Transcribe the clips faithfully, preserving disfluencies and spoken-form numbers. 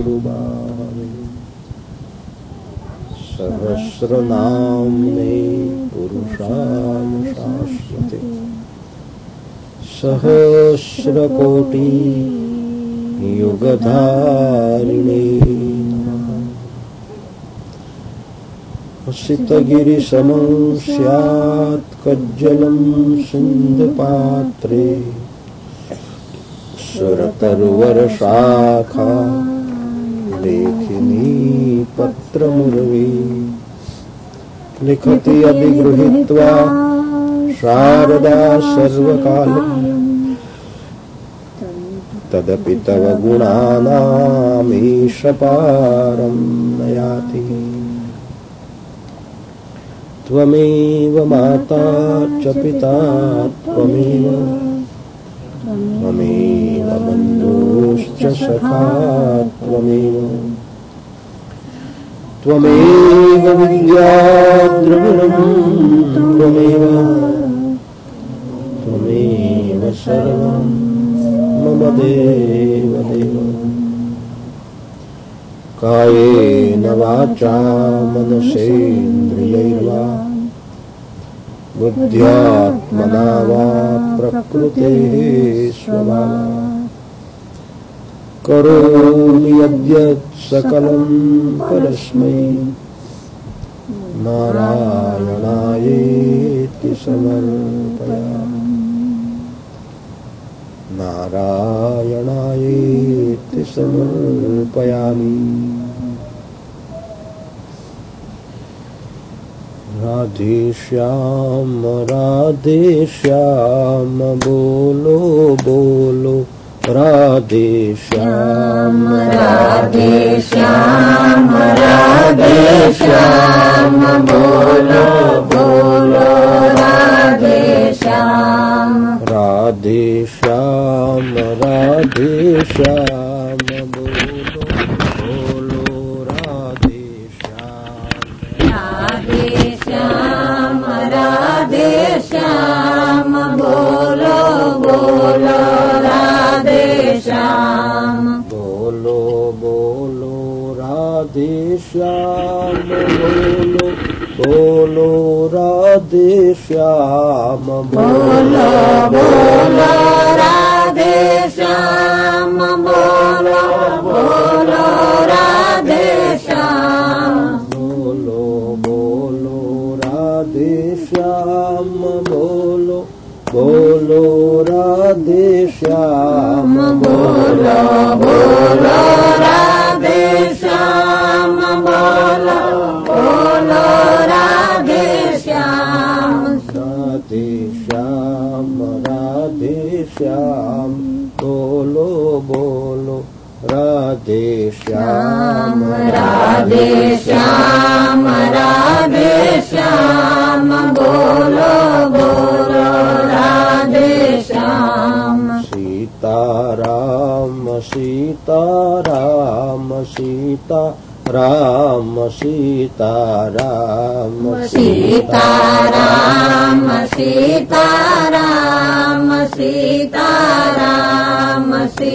भावे सहस्रनाम्ने पुरुषाय शाश्वते सहस्रकोटि युगधारिणे सितगिरिसमं स्यात् कज्जलं सिन्धुपात्रे सुरतरुवरशाखा लेखिनी पत्रमुर्वी लिखति अभिगृहीत्वा शारदा सर्वकालम् तदपि तव गुणानामीश पारं न याति त्वमेव माता च पिता त्वमेव त्वमेव बन्धुश्च सखा त्वमेव त्वमेव विद्या द्रविणं त्वमेव त्वमेव सर्वं मम देव देव कायेन वाचा मनसेन्द्रियैर्वा बुद्ध्यात्मना वा प्रकृतेः स्वभावात् करोमि यद्यत् सकलं परस्मै नारायणायेति समर्पयामि नारायणायेति समर्पयामि। राधे श्याम राधे श्याम बोलो बोलो राधे श्याम राधे श्याम राधे श्याम बोलो बोलो राधे श्याम राधे श्याम राधे श्याम बोलो बोलो राधे श्याम राधे श्याम राधे श्याम बोलो बोलो राधे श्याम बोलो बोलो राधे श्याम बोलो बोलो राधे श्याम बोलो बोलो राधे श्याम बोलो बोलो राधे श्याम बोलो बोलो राधे श्याम बोलो बोलो राधे श्याम बोलो बोलो राधे श्याम बोलो बोलो राधे श्याम राधे श्याम राधे श्याम बोलो बोलो राधे श्याम राधे श्याम राधे श्याम बोलो बोलो राधे श्याम सीताराम सीताराम सीता राम सीताराम सीताराम सीताराम सीताराम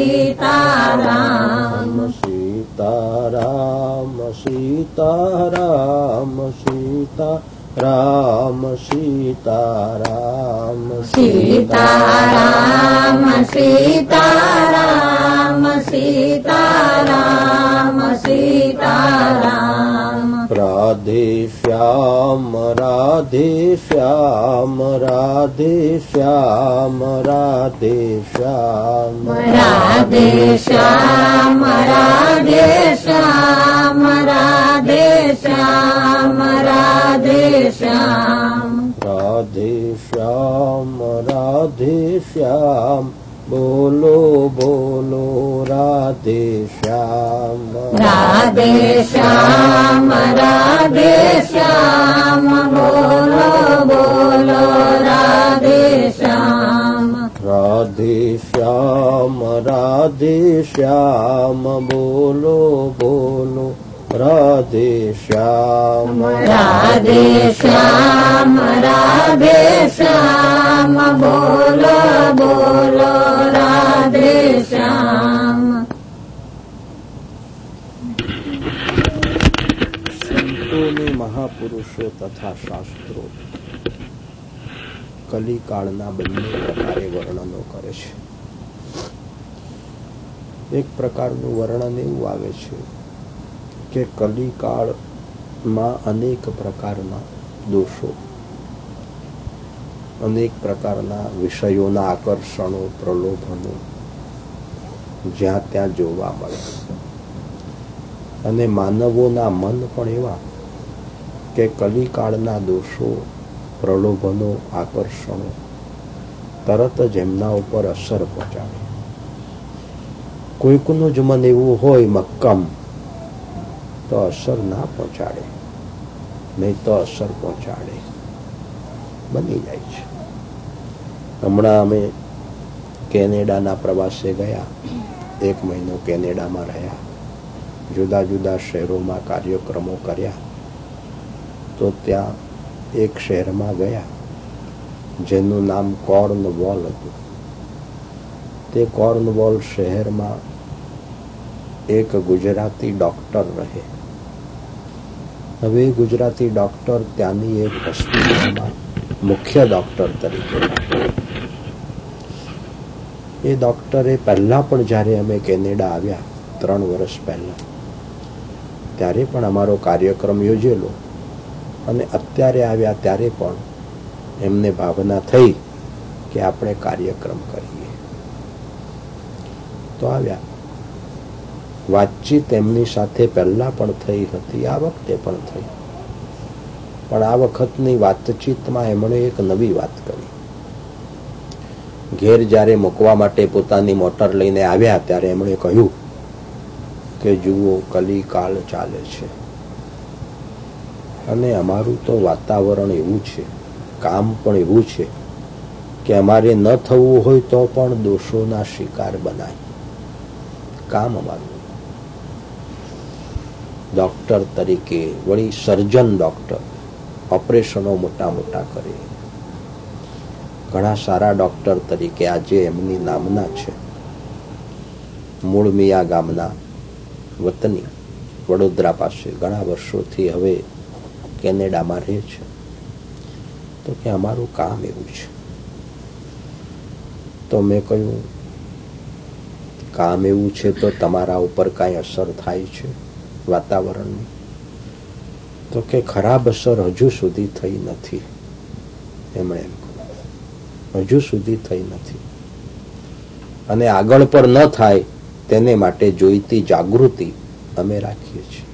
सीताराम सीताराम सीताराम सीता राम सीताराम सीताराम सीताराम सीताराम सीताराम राधे श्याम राधे श्याम राधे श्याम राधे श्याम राधे श्याम राधे श्याम राधे श्याम राधे श्याम राधे श्याम राधे श्याम बोलो बोलो राधे श्याम राधे श्याम राधे श्याम बोलो बोलो राधे श्याम राधे श्याम राधे श्याम बोलो बोलो राधे श्याम राधे श्याम राधे श्याम बोलो बोलो राधे श्याम મહાપુરુષો તથા શાસ્ત્રો કલિકાળના બંને પ્રકારે વર્ણનો કરે છે. એક પ્રકારનું વર્ણન એવું આવે છે કે કલિકાળમાં અનેક પ્રકારના દોષો, અનેક પ્રકારના વિષયોના આકર્ષણો, પ્રલોભનો જ્યાં ત્યાં જોવા મળે. અને માનવોના મન પણ એવા કે કલિકાળના દોષો, પ્રલોભનો, આકર્ષણો તરત જ એમના ઉપર અસર પહોંચાડે. કોઈકનું જ મન એવું હોય મક્કમ તો અસર ના પહોંચાડે, નહીં તો અસર પહોંચાડે, બની જાય છે. હમણાં અમે કેનેડાના પ્રવાસે ગયા, એક મહિનો કેનેડામાં રહ્યા, જુદા જુદા શહેરોમાં કાર્યક્રમો કર્યા. તો ત્યાં એક શહેરમાં ગયા જેનું નામ કોર્નવોલ હતું. તે કોર્નવોલ શહેરમાં એક ગુજરાતી ડોક્ટર રહે. હવે ગુજરાતી ડોક્ટર ત્યાંની એક હોસ્પિટલમાં મુખ્ય ડોક્ટર તરીકે. એ ડોક્ટરે પહેલા પણ જ્યારે અમે કેનેડા આવ્યા ત્રણ વર્ષ પહેલા, ત્યારે પણ અમારો કાર્યક્રમ યોજેલો, અને અત્યારે આવ્યા ત્યારે પણ એમને ભાવના થઈ કે આપણે કાર્યક્રમ કરીએ તો આવ્યા. વાતચીત એમની સાથે પહેલા પણ થઈ હતી, આ વખતે પણ થઈ. પણ આ વખતની વાતચીતમાં એમણે એક નવી વાત કરી. ઘેર જ્યારે મૂકવા માટે પોતાની મોટર લઈને આવ્યા ત્યારે એમણે કહ્યું કે જુઓ, કલિકાળ ચાલે છે અને અમારું તો વાતાવરણ એવું છે, કામ પણ એવું છે કે અમારે ન થવું હોય તો પણ દોષોના શિકાર બનાય. કામ અમારું ડોક્ટર તરીકે, વળી સર્જન ડોક્ટર, ઓપરેશનો મોટા મોટા કરે. ઘણા સારા ડોક્ટર તરીકે આજે એમની નામના છે. મૂળમિયા ગામના વતની, વડોદરા પાસે ઘણા વર્ષોથી હવે કેનેડામાં રહે છે. તો કે અમારું કામ એવું છે. તો મેં કહ્યું, કામ એવું છે તો તમારા ઉપર કાંઈ અસર થાય છે વાતાવરણની? તો કે ખરાબ અસર હજુ સુધી થઈ નથી. એમણે એમ કહ્યું, હજુ સુધી થઈ નથી, અને આગળ પણ ન થાય તેને માટે જોઈતી જાગૃતિ અમે રાખીએ છીએ.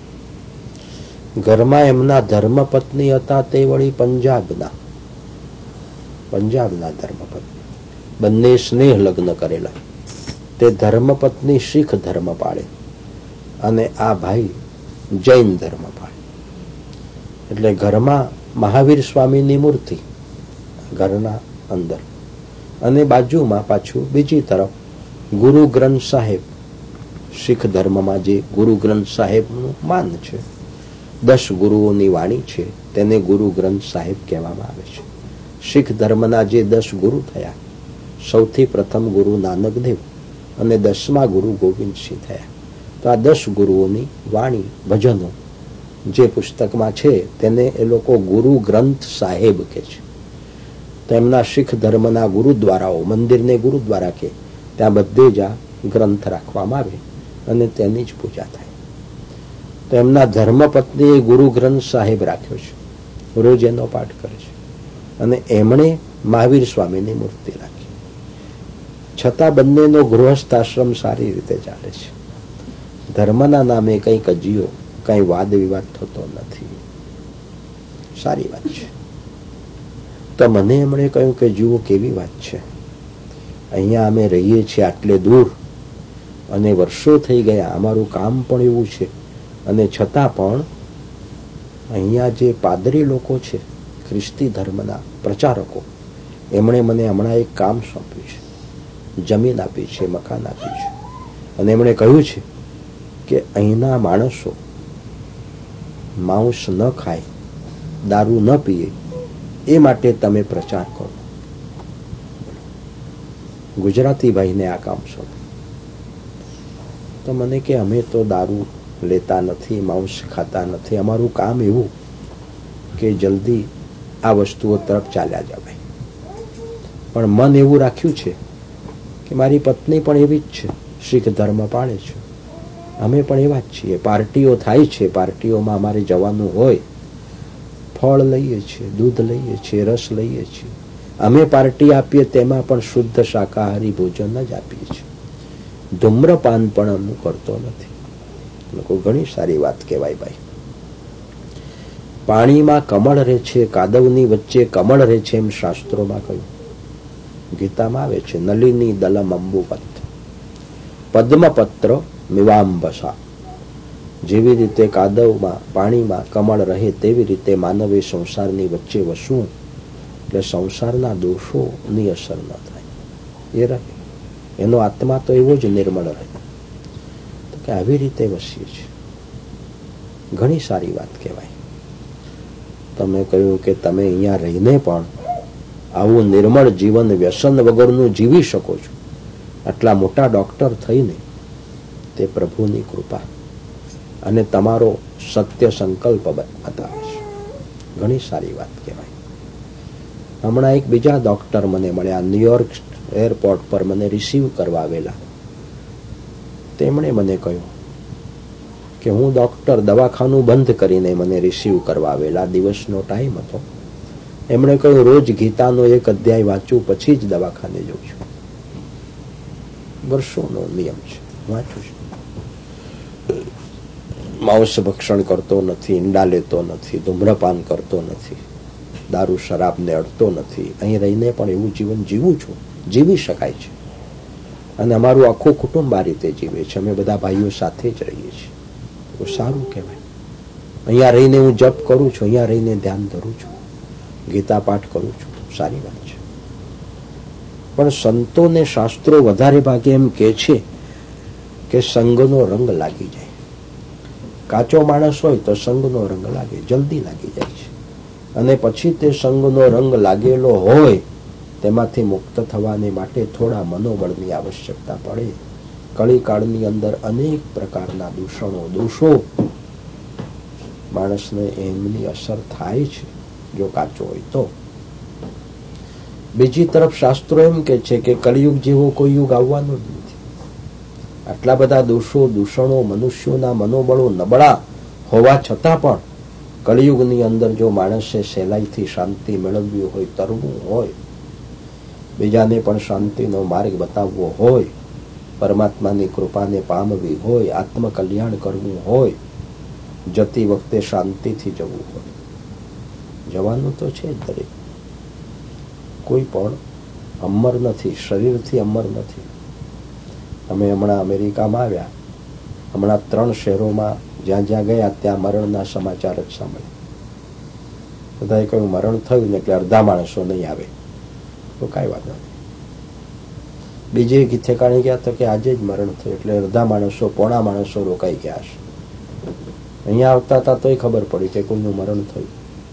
ઘરમાં એમના ધર્મપત્ની હતા, તે વળી પંજાબના પંજાબના ધર્મપત્ની, બંને સ્નેહ લગ્ન કરેલા. તે ધર્મપત્ની શીખ ધર્મ પાળે અને આ ભાઈ જૈન ધર્મ પાળે. એટલે ઘરમાં મહાવીર સ્વામીની મૂર્તિ ઘરના અંદર, અને બાજુમાં પાછું બીજી તરફ ગુરુ ગ્રંથ સાહેબ. શીખ ધર્મમાં જે ગુરુ ગ્રંથ સાહેબનું માન છે, દસ ગુરુઓની વાણી છે, તેને ગુરુ ગ્રંથ સાહેબ કહેવામાં આવે છે. શીખ ધર્મના જે દસ ગુરુ થયા, સૌથી પ્રથમ ગુરુ નાનક દેવ અને દસમા ગુરુ ગોવિંદસિંહ થયા. તો આ દસ ગુરુઓની વાણી, ભજનો જે પુસ્તકમાં છે તેને એ લોકો ગુરુ ગ્રંથ સાહેબ કહે છે. તેમના શીખ ધર્મના ગુરુદ્વારાઓ, મંદિરને ગુરુદ્વારા કે, ત્યાં બધે જ આ ગ્રંથ રાખવામાં આવે અને તેની જ પૂજા થાય. તો એમના ધર્મપત્નીએ ગુરુ ગ્રંથ સાહેબ રાખ્યો છે, રોજ એનો પાઠ કરે છે. અને એમણે મહાવીર સ્વામીની મૂર્તિ રાખી. છતાં બંનેનો ગૃહસ્થાશ્રમ સારી રીતે ચાલે છે. ધર્મના નામે કંઈ કજીયો, કંઈ વાદ વિવાદ થતો નથી. સારી વાત છે. તો મને એમણે કહ્યું કે જુઓ કેવી વાત છે, અહીંયા અમે રહીએ છીએ આટલે દૂર, અને વર્ષો થઈ ગયા, અમારું કામ પણ એવું છે, અને છતાં પણ અહીંયા જે પાદરી લોકો છે, ખ્રિસ્તી ધર્મના પ્રચારકો, એમણે મને હમણાં એક કામ સોંપ્યું છે, જમીન આપી છે, મકાન આપ્યું છે, અને એમણે કહ્યું છે કે અહીંના માણસો માંસ ન ખાય, દારૂ ન પીએ, એ માટે તમે પ્રચાર કરો. ગુજરાતી ભાઈને આ કામ સોંપ્યું. તો મને કે અમે તો દારૂ લેતા નથી, માંસ ખાતા નથી, અમારું કામ એવું કે જલ્દી આ વસ્તુઓ તરફ ચાલ્યા જવાય. પણ મન એવું રાખ્યું છે કે મારી પત્ની પણ એવી જ છે, શીખ ધર્મ પાળે છે, અમે પણ એવા જ છીએ. પાર્ટીઓ થાય છે, પાર્ટીઓમાં અમારે જવાનું હોય, ફળ લઈએ છીએ, દૂધ લઈએ છીએ, રસ લઈએ છીએ. અમે પાર્ટી આપીએ તેમાં પણ શુદ્ધ શાકાહારી ભોજન જ આપીએ છીએ. ધૂમ્રપાન પણ અમુક કરતો નથી. લોકો ઘણી સારી વાત કહેવાય ભાઈ. પાણીમાં કમળ રહે છે, કાદવની વચ્ચે કમળ રહે છે, એમ શાસ્ત્રોમાં કહ્યું. ગીતામાં આવે છે, નલિની દલમ અંબુપત પદ્મપત્ર મિવાંબસા. જેવી રીતે કાદવમાં પાણીમાં કમળ રહે તેવી રીતે માનવે સંસારની વચ્ચે વસવું, એટલે સંસારના દોષોની અસર ન થાય, એ રહે. એનો આત્મા તો એવો જ નિર્મળ રહે. તો કે આવી રીતે વસીએ છીએ. ઘણી સારી વાત કહેવાય. તમે કહ્યું કે તમે અહીંયા રહીને પણ આવું નિર્મળ જીવન વ્યસન વગરનું જીવી શકો છો. આટલા મોટા ડોક્ટર થઈને તે પ્રભુની કૃપા અને તમારો સત્ય સંકલ્પ બતાવે છે. ઘણી સારી વાત કહેવાય. હમણાં એક બીજા ડોક્ટર મને મળ્યા, ન્યુયોર્ક એરપોર્ટ પર મને રિસીવ કરવા આવેલા. તેમણે મને કહ્યું કે હું ડોક્ટર દવાખાનું બંધ કરીને મને રિસીવ કરવા આવેલા. દિવસનો ટાઈમ હતો. એમણે કહ્યું રોજ ગીતાનો એક અધ્યાય વાંચું પછી જ દવાખાને જઉં છું. વર્ષોનો નિયમ છે, વાંચું છું. માંસ ભક્ષણ કરતો નથી, ઈંડા લેતો નથી, ધૂમ્રપાન કરતો નથી, દારૂ શરાબને અડતો નથી. અહીં રહીને પણ એવું જીવન જીવું છું, જીવી શકાય છે. અને અમારું આખું કુટુંબ આ રીતે જીવે છે. અમે બધા ભાઈઓ સાથે જ રહીએ છીએ. તો સારું કહેવાય. અહીંયા રહીને હું જપ કરું છું, અહીંયા રહીને ધ્યાન ધરું છું, ગીતા પાઠ કરું છું. સારી વાત છે. પણ સંતોને શાસ્ત્રો વધારે ભાગે એમ કહે છે કે સંગનો રંગ લાગી જાય. કાચો માણસ હોય તો સંગનો રંગ લાગે, જલ્દી લાગી જાય છે. અને પછી તે સંગનો રંગ લાગેલો હોય તેમાંથી મુક્ત થવાને માટે થોડા મનોબળની આવશ્યકતા પડે. કળીકાળની અંદર અનેક પ્રકારના દૂષણો, દોષો માણસને એમની અસર થાય છે જો કાચો હોય તો. બીજી તરફ શાસ્ત્રો એમ કે છે કે કળિયુગ જેવો કોઈ યુગ આવવાનો જ નથી. આટલા બધા દોષો, દૂષણો, મનુષ્યોના મનોબળો નબળા હોવા છતાં પણ કળિયુગની અંદર જો માણસે સહેલાઈથી શાંતિ મેળવવી હોય, તરવું હોય, બીજાને પણ શાંતિનો માર્ગ બતાવવો હોય, પરમાત્માની કૃપાને પામવી હોય, આત્મકલ્યાણ કરવું હોય, જતી વખતે શાંતિથી જવું હોય, જવાનું તો છે જ. દરેક કોઈ પણ અમર નથી, શરીરથી અમર નથી. અમે હમણાં અમેરિકામાં આવ્યા, હમણાં ત્રણ શહેરોમાં જ્યાં જ્યાં ગયા ત્યાં મરણના સમાચાર જ સાંભળ્યા. બધાએ કહ્યું મરણ થયું ને એટલે અડધા માણસો નહીં આવે. તો કાંઈ વાત નથી. બીજે ઠેકાણે ગયા તો કે આજે જ મરણ થયું એટલે અડધા માણસો, પોણા માણસો રોકાઈ ગયા હશે. અહીંયા આવતા હતા તોય ખબર પડી કે કોઈનું મરણ થયું.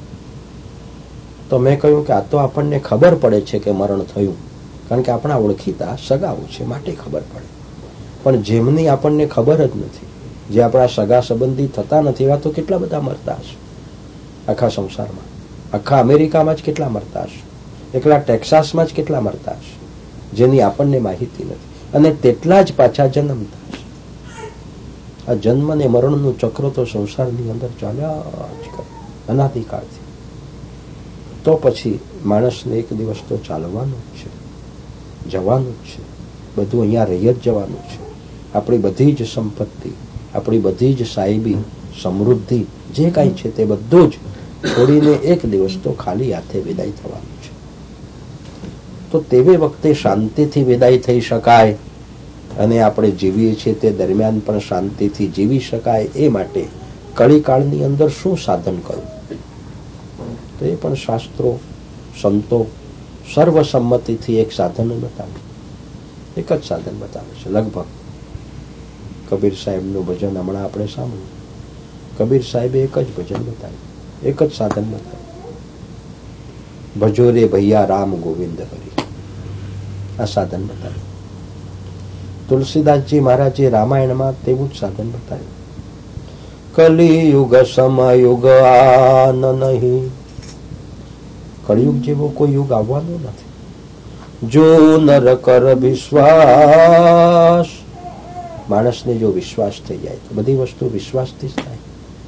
તો મેં કહ્યું કે આ તો આપણને ખબર પડે છે કે મરણ થયું, કારણ કે આપણા ઓળખીતા સગાઓ છે માટે ખબર પડે. પણ જેમની આપણને ખબર જ નથી, જે આપણા સગા સંબંધી થતા નથી, એવા તો કેટલા બધા મરતા હશે આખા સંસારમાં. આખા અમેરિકામાં જ કેટલા મરતા હશે, એકલા ટેક્સાસમાં જ કેટલા મરતા હશે, જેની આપણને માહિતી નથી. અને તેટલા જ પાછા જન્મતા હશે. આ જન્મ ને મરણનું ચક્ર તો સંસારની અંદર ચાલ્યા જ કરે અનાદિકાળથી. તો પછી માણસને એક દિવસ તો ચાલવાનું જ છે, જવાનું જ છે. બધું અહીંયા રહી જ જવાનું છે. આપણી બધી જ સંપત્તિ, આપણી બધી જ સાહેબી, સમૃદ્ધિ જે કાંઈ છે તે બધું જ છોડીને એક દિવસ તો ખાલી હાથે વિદાય થવાનું છે. તો તેવે વખતે શાંતિથી વિદાય થઈ શકાય અને આપણે જીવીએ છીએ તે દરમિયાન પણ શાંતિથી જીવી શકાય એ માટે કળીકાળની અંદર શું સાધન કરવું, તો એ પણ શાસ્ત્રો, સંતો સર્વસંમતિથી એક સાધન બતાવે. એક જ સાધન બતાવે છે લગભગ. કબીર સાહેબનું ભજન હમણાં આપણે સાંભળ્યું. કબીર સાહેબે એક જ ભજન બતાવ્યું, એક જ સાધન બતાવ્યું. ભજો રે ભૈયા રામ ગોવિંદ હરી, આ સાધન બતાવ્યું. તુલસીદાસજી મહારાજે રામાયણમાં તેવું જ સાધન બતાવ્યું. કલિયુગ સમયુગ આન નહીં કળિયુગ જેવો કોઈ યુગ આવવાનો નથી. જો નર કર વિશ્વાસ, માણસને જો વિશ્વાસ થઈ જાય તો બધી વસ્તુ વિશ્વાસથી જ થાય.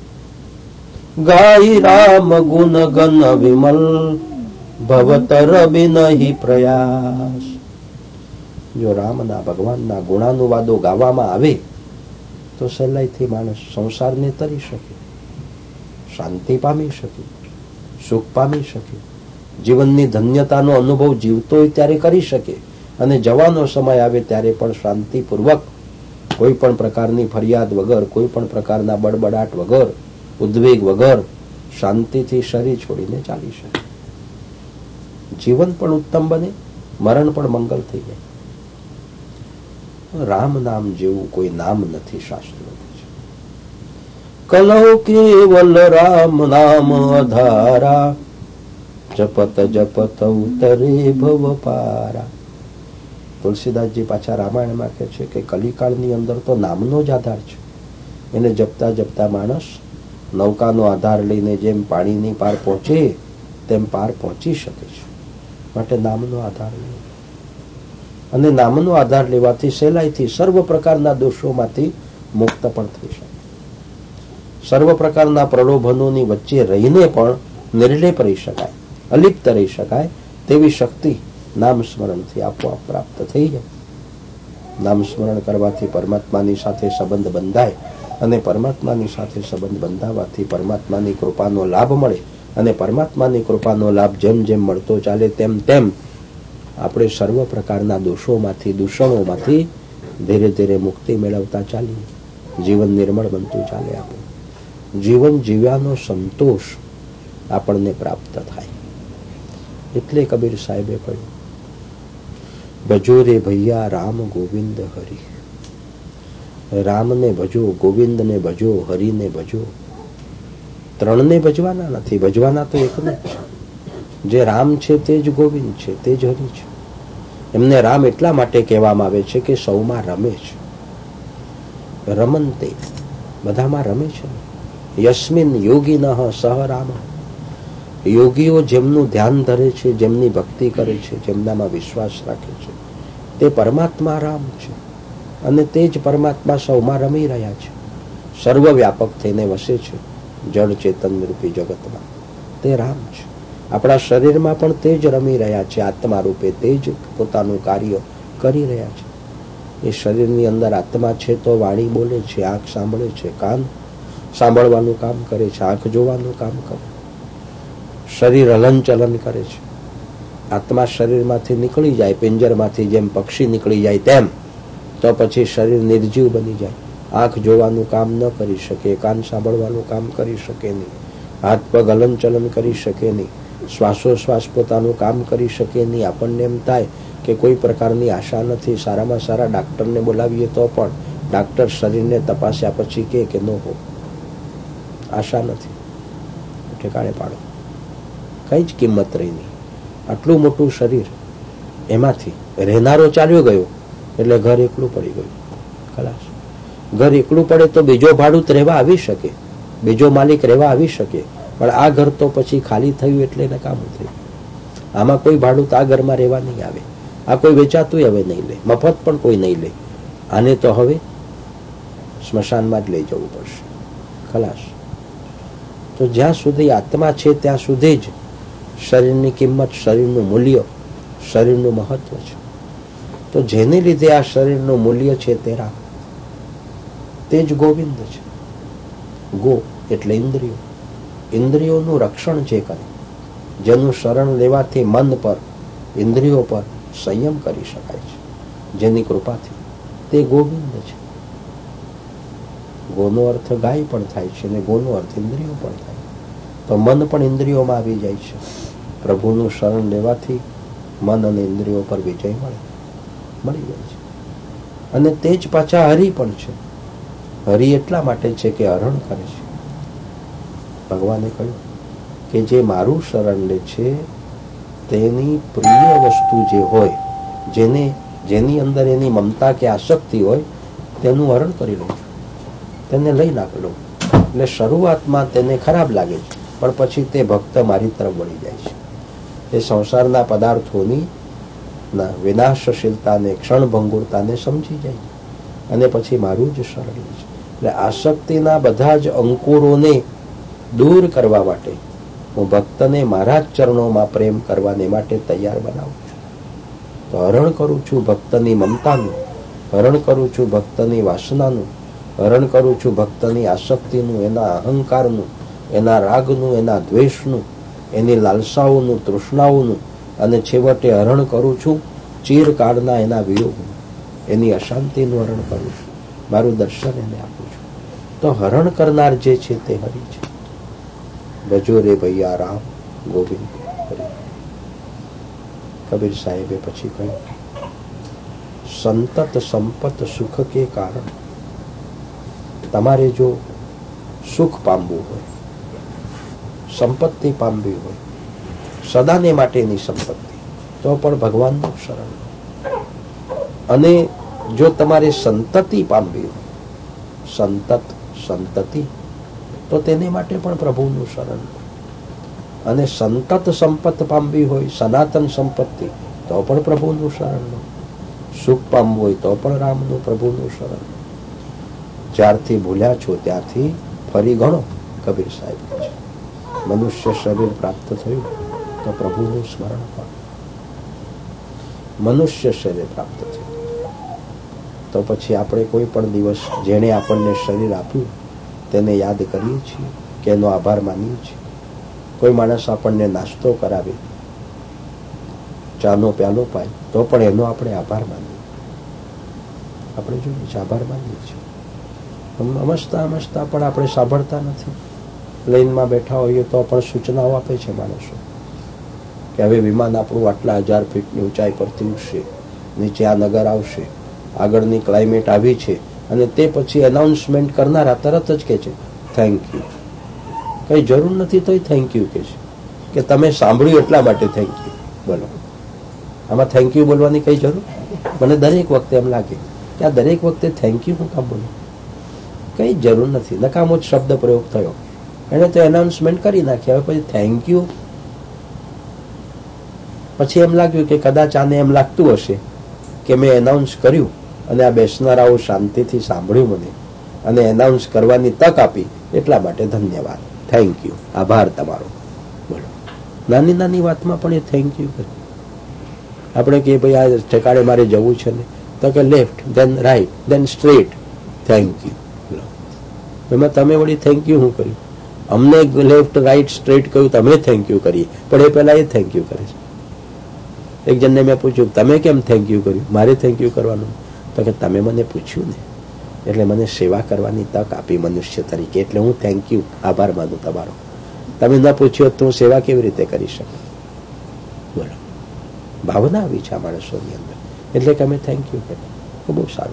ગાય રામ ગુણ ગન વિમલ, ભવતર બિનહિ પ્રયાસ. જો રામના ભગવાનના ગુણાનુવાદો ગાવામાં આવે તો સહેલાઈથી માણસ સંસારને તરી શકે, શાંતિ પામી શકે, સુખ પામી શકે, જીવનની ધન્યતાનો અનુભવ જીવતો હોય ત્યારે કરી શકે, અને જવાનો સમય આવે ત્યારે પણ શાંતિપૂર્વક કોઈ પણ પ્રકારની ફરિયાદ વગર, કોઈ પણ પ્રકારના બડબડાટ વગર, ઉદ્વેગ વગર શાંતિથી શરીર છોડીને ચાલી શકે. જીવન પણ ઉત્તમ બને, મરણ પણ મંગલ થઈ જાય. રામ નામ જેવું કોઈ નામ નથી શાસ્ત્રો. કલૌ કેવલ રામ નામ અધારા, જપત જપત ઉતરે ભવ પારા. તુલસીદાસજી પાછા રામાયણમાં કહે છે કે કલિકાળની અંદર તો નામનો જ આધાર છે. એને જપતા જપતા માણસ નૌકાનો આધાર લઈને જેમ પાણીની પાર પહોંચે તેમ પાર પહોંચી શકે છે. માટે નામનો આધાર લે, અને નામનો આધાર લેવાથી સહેલાઈથી સર્વ પ્રકારના દોષોમાંથી મુક્ત પણ થઈ શકે. સર્વ પ્રકારના પ્રલોભનોની વચ્ચે રહીને પણ નિર્લેપ રહી શકાય, અલિપ્ત રહી શકાય તેવી શક્તિ નામ સ્મરણથી આપોઆપ પ્રાપ્ત થઈ જાય. નામ સ્મરણ કરવાથી પરમાત્માની સાથે સંબંધ બંધાય, અને પરમાત્માની સાથે સંબંધ બંધાવાથી પરમાત્માની કૃપાનો લાભ મળે, અને પરમાત્માની કૃપાનો લાભ જેમ જેમ મળતો ચાલે તેમ તેમ આપણે સર્વ પ્રકારના દોષોમાંથી, દૂષણોમાંથી ધીરે ધીરે મુક્તિ મેળવતા ચાલીએ. જીવન નિર્મળ બનતું ચાલે. આપણું જીવન જીવ્યાનો સંતોષ આપણને પ્રાપ્ત થાય. એટલે કબીર સાહેબે કહ્યું, ભજો રે ભૈયા રામ ગોવિંદ હરિ. રામને ભજો, ગોવિંદને ભજો, હરિને ભજો. ત્રણને ભજવાના નથી, ભજવાના તો એકને જ છે. જે રામ છે તે જ ગોવિંદ છે, તે જ હરિ છે. એમને રામ એટલા માટે કહેવામાં આવે છે કે સૌમાં રમે છે. રમંતે, બધામાં રમે છે. યસ્મિન યોગિનઃ સહ રામ. યોગીઓ જેમનું ધ્યાન ધરે છે, જેમની ભક્તિ કરે છે, જેમનામાં વિશ્વાસ રાખે છે, તે પરમાત્મા રામ છે. અને તે જ પરમાત્મા સૌમાં રમી રહ્યા છે. સર્વવ્યાપક થઈને વસે છે જળ ચેતન રૂપી જગતમાં. તે રામ છે. આપણા શરીરમાં પણ તે જ રમી રહ્યા છે. આત્મા રૂપે તે જ પોતાનું કાર્ય કરી રહ્યા છે. એ શરીરની અંદર આત્મા છે તો વાણી બોલે છે, આંખ સાંભળે છે, કાન સાંભળવાનું કામ કરે છે, આંખ જોવાનું કામ કરે, શરીર હલન ચલન કરે છે. આત્મા શરીરમાંથી નીકળી જાય, પિંજરમાંથી જેમ પક્ષી નીકળી જાય તેમ, તો પછી શરીર નિર્જીવ બની જાય. આંખ જોવાનું કામ ન કરી શકે, કાન સાંભળવાનું કામ કરી શકે નહીં, હાથ પગ હલન ચલન કરી શકે નહીં, શ્વાસોશ્વાસ પોતાનું કામ કરી શકે નહીં. આપણને એમ થાય કે કોઈ પ્રકારની આશા નથી. સારામાં સારા ડાક્ટરને બોલાવીએ તો પણ ડાક્ટર શરીરને તપાસ્યા પછી કે કે નો હો, આશા નથી, ઠેકાણે પાડો. કઈ જ કિંમત રહી નહીં. આટલું મોટું શરીર, એમાંથી રહેનારો ચાલ્યો ગયો એટલે ઘર એકલું પડી ગયું. ખલાસ. ઘર એકલું પડે તો બીજો ભાડુત રહેવા આવી શકે, બીજો માલિક રહેવા આવી શકે, પણ આ ઘર તો પછી ખાલી થયું એટલે નકામું થયું. આમાં કોઈ ભાડુત આ ઘરમાં રહેવા નહીં આવે. આ કોઈ વેચાતું હવે નહીં લે, મફત પણ કોઈ નહીં લે. આને તો હવે સ્મશાનમાં જ લઈ જવું પડશે. ખલાસ. તો જ્યાં સુધી આત્મા છે ત્યાં સુધી જ શરીરની કિંમત, શરીરનું મૂલ્ય, શરીરનું મહત્વ છે. તો જેને લીધે આ શરીરનું મૂલ્ય છે તે રામ, તે જ ગોવિંદ છે. ગો એટલે ઇન્દ્રિયો. ઇન્દ્રિયોનું રક્ષણ જે કરે, જેનું શરણ લેવાથી મન પર, ઇન્દ્રિયો પર સંયમ કરી શકાય છે, જેની કૃપાથી, તે ગોવિંદ છે. ગોનો અર્થ ગાય પણ થાય છે, અને ગોનો અર્થ ઇન્દ્રિયો પણ થાય. તો મન પણ ઇન્દ્રિયોમાં આવી જાય છે. પ્રભુનું શરણ લેવાથી મન અને ઇન્દ્રિયો પર વિજય મળે, મળી જાય છે. અને તે જ પાછા હરિ પણ છે. હરિ એટલા માટે છે કે હરણ કરે છે. ભગવાને કહ્યું કે જે મારું શરણ લે છે તેની પ્રિય વસ્તુ જે હોય, જેને જેની અંદર એની મમતા કે આસક્તિ હોય, તેનું હરણ કરી લઉં છું, તેને લઈ નાખ લઉં. એટલે શરૂઆતમાં તેને ખરાબ લાગે છે, પણ પછી તે ભક્ત મારી તરફ વળી જાય છે. એ સંસારના પદાર્થોની વિનાશશીલતાને, ક્ષણભંગુરતાને સમજી જાય અને પછી મારું જ શરણ લે છે. એટલે આસક્તિના બધા જ અંકુરોને દૂર કરવા માટે હું ભક્તને મારા જ ચરણોમાં પ્રેમ કરવાને માટે તૈયાર બનાવું છું. તો હરણ કરું છું ભક્તની મમતાનું, હરણ કરું છું ભક્તની વાસનાનું, હરણ કરું છું ભક્તની આસક્તિનું, એના અહંકારનું, એના રાગનું, એના દ્વેષનું, એની લાલસાઓનું, તૃષ્ણાઓનું, અને છેવટે હરણ કરું છું ચિરકાળના એના વિયોગનું, એની અશાંતિનું હરણ કરું છું. મારું દર્શન એને આપું છું. તો હરણ કરનાર જે છે તે હરિ છે. ભજો રે ભૈયા રામ ગોવિંદ હરિ. કબીર સાહેબે પછી કહ્યું, સંતત સંપત સુખ કે કારણ. તમારે જો સુખ પામવું હોય, સંપત્તિ પામવી હોય, સદાને માટેની સંપત્તિ, તો પણ ભગવાનનું શરણ. અને જો તમારે સંતતિ પામવી હોય, સંતત સંતતિ, તો તેને માટે પણ પ્રભુનું શરણ. અને સંતત સંપત પામવી હોય, સનાતન સંપત્તિ, તો પણ પ્રભુનું શરણ. સુખ પામવું હોય તો પણ રામનું, પ્રભુનું શરણ. જ્યારથી ભૂલ્યા છો ત્યારથી ફરી ગણો. કબીર સાહેબ છે, મનુષ્ય શરીર પ્રાપ્ત થયું તો પ્રભુનું સ્મરણ પણ. મનુષ્ય શરીર પ્રાપ્ત થયું તો પછી આપણે કોઈ પણ દિવસ જેણે આપણને શરીર આપ્યું તેને યાદ કરીએ છીએ કે એનો આભાર માનીએ છીએ. કોઈ માણસ આપણને નાસ્તો કરાવે, ચાનો પ્યાલો પાય, તો પણ એનો આપણે આભાર માનીએ. આપણે જોઈએ છીએ, આભાર માનીએ છીએ. અમસ્તા અમસ્તા પણ આપણે સાંભળતા નથી. પ્લેનમાં બેઠા હોઈએ તો પણ સૂચનાઓ આપે છે માણસો કે હવે વિમાન આપણું આટલા હજાર ફીટની ઊંચાઈ પરથી ઉડશે, નીચે આ નગર આવશે, આગળની ક્લાઇમેટ આવી છે. અને તે પછી એનાઉન્સમેન્ટ કરનારા તરત જ કહે છે થેન્ક યુ. કઈ જરૂર નથી તોય થેન્ક યુ કહે છે કે તમે સાંભળ્યું એટલા માટે થેન્ક યુ. બોલો, આમાં થેન્ક યુ બોલવાની કઈ જરૂર? મને દરેક વખતે એમ લાગે કે આ દરેક વખતે થેન્ક યુ હું કામ બોલું? કઈ જરૂર નથી. નકામો જ શબ્દ પ્રયોગ થયો. એને તો એનાઉન્સમેન્ટ કરી નાખી, હવે પછી થેન્ક યુ. પછી એમ લાગ્યું કે કદાચ આને એમ લાગતું હશે કે મેં એનાઉન્સ કર્યું અને આ બેસનારાઓ શાંતિથી સાંભળ્યું મને અને એનાઉન્સ કરવાની તક આપી, એટલા માટે ધન્યવાદ, થેન્ક યુ, આભાર તમારો. બોલો, નાની નાની વાતમાં પણ એ થેન્ક યુ કરે. આપણે કે ભાઈ આ ઠેકાણે મારે જવું છે ને, તો કે left, then right, then straight, thank you. એમાં તમે વળી થેન્ક યુ શું કર્યું? અમને લેફ્ટ રાઈટ સ્ટ્રેટ કહ્યું, તમે થેન્ક યુ કરીએ, પણ એ પહેલા એ થેન્ક યુ કરે છે. એક જણને મેં પૂછ્યું તમે કેમ થેન્ક યુ કર્યું? મારે થેન્ક યુ કરવાનું? તો કે તમે મને પૂછ્યું ને, એટલે મને સેવા કરવાની તક આપી મનુષ્ય તરીકે, એટલે હું થેન્ક યુ, આભાર માનું તમારો. તમે ન પૂછ્યો તો હું સેવા કેવી રીતે કરી શકું? બોલો, ભાવના આવી છે આ માણસોની અંદર, એટલે કે અમે થેન્ક યુ કર્યું. બહુ સારું.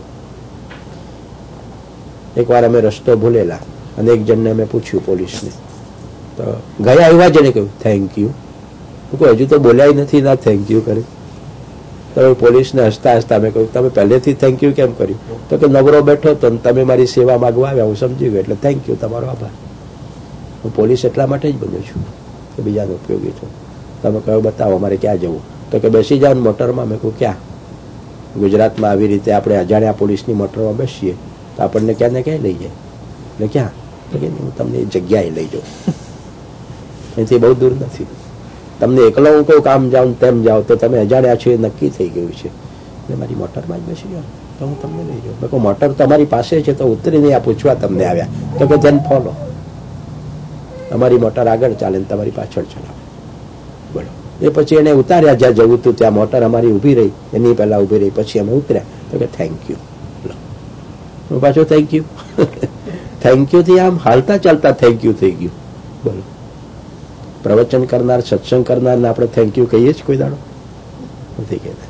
એકવાર અમે રસ્તો ભૂલેલા અને એક જણને અમે પૂછ્યું પોલીસને, તો ગયા એવા જણે કહ્યું થેન્ક યુ. હજુ તો બોલ્યા નથી, ના થેન્ક યુ કરે. તો પોલીસને હસતા હસતા મેં કહ્યું તમે પહેલેથી થેન્ક યુ કેમ કર્યું? તો કે નવરો બેઠો તો તમે મારી સેવા માગવા આવ્યા, હું સમજી ગયો, એટલે થેન્ક યુ, તમારો આભાર. હું પોલીસ એટલા માટે જ બન્યો છું કે બીજાને ઉપયોગી છું. તમે કહો બતાવો અમારે ક્યાં જવું? તો કે બેસી જાઓ મોટરમાં. મેં કહું ક્યાં? ગુજરાતમાં આવી રીતે આપણે અજાણ્યા પોલીસની મોટરમાં બેસીએ તો આપણને ક્યાં ને ક્યાંય લઈ જાય. એટલે ક્યાં? તો કે હું તમને એ જગ્યાએ લઈ જાઉં, અહીંથી બહુ દૂર નથી. તમને એકલો હું કહું કામ જાઉં તેમ જાઓ તો તમે અજાણ્યા છો એ નક્કી થઈ ગયું છે, એટલે મારી મોટરમાં જ બેસી જાઓ તો હું તમને લઈ જાઉં. મેં કહું મોટર તમારી પાસે છે તો ઉતરીને આ પૂછવા તમને આવ્યા? તો કે ધેન ફોલો. અમારી મોટર આગળ ચાલે ને તમારી પાછળ ચલાવે. બોલો, એ પછી એને ઉતાર્યા જ્યાં જવું હતું ત્યાં. મોટર અમારી ઊભી રહી, એની પહેલા ઊભી રહી, પછી અમે ઉતર્યા. તો કે થેન્ક યુ. હું પાછો થેન્ક યુ. થેન્ક યુ થી આમ હાલતા ચાલતા થેન્ક યુ થઈ ગયું. બોલો, પ્રવચન કરનાર, સત્સંગ કરનાર ને આપણે થેન્ક યુ કહીએ જ કોઈ દાડો નથી કહેતા.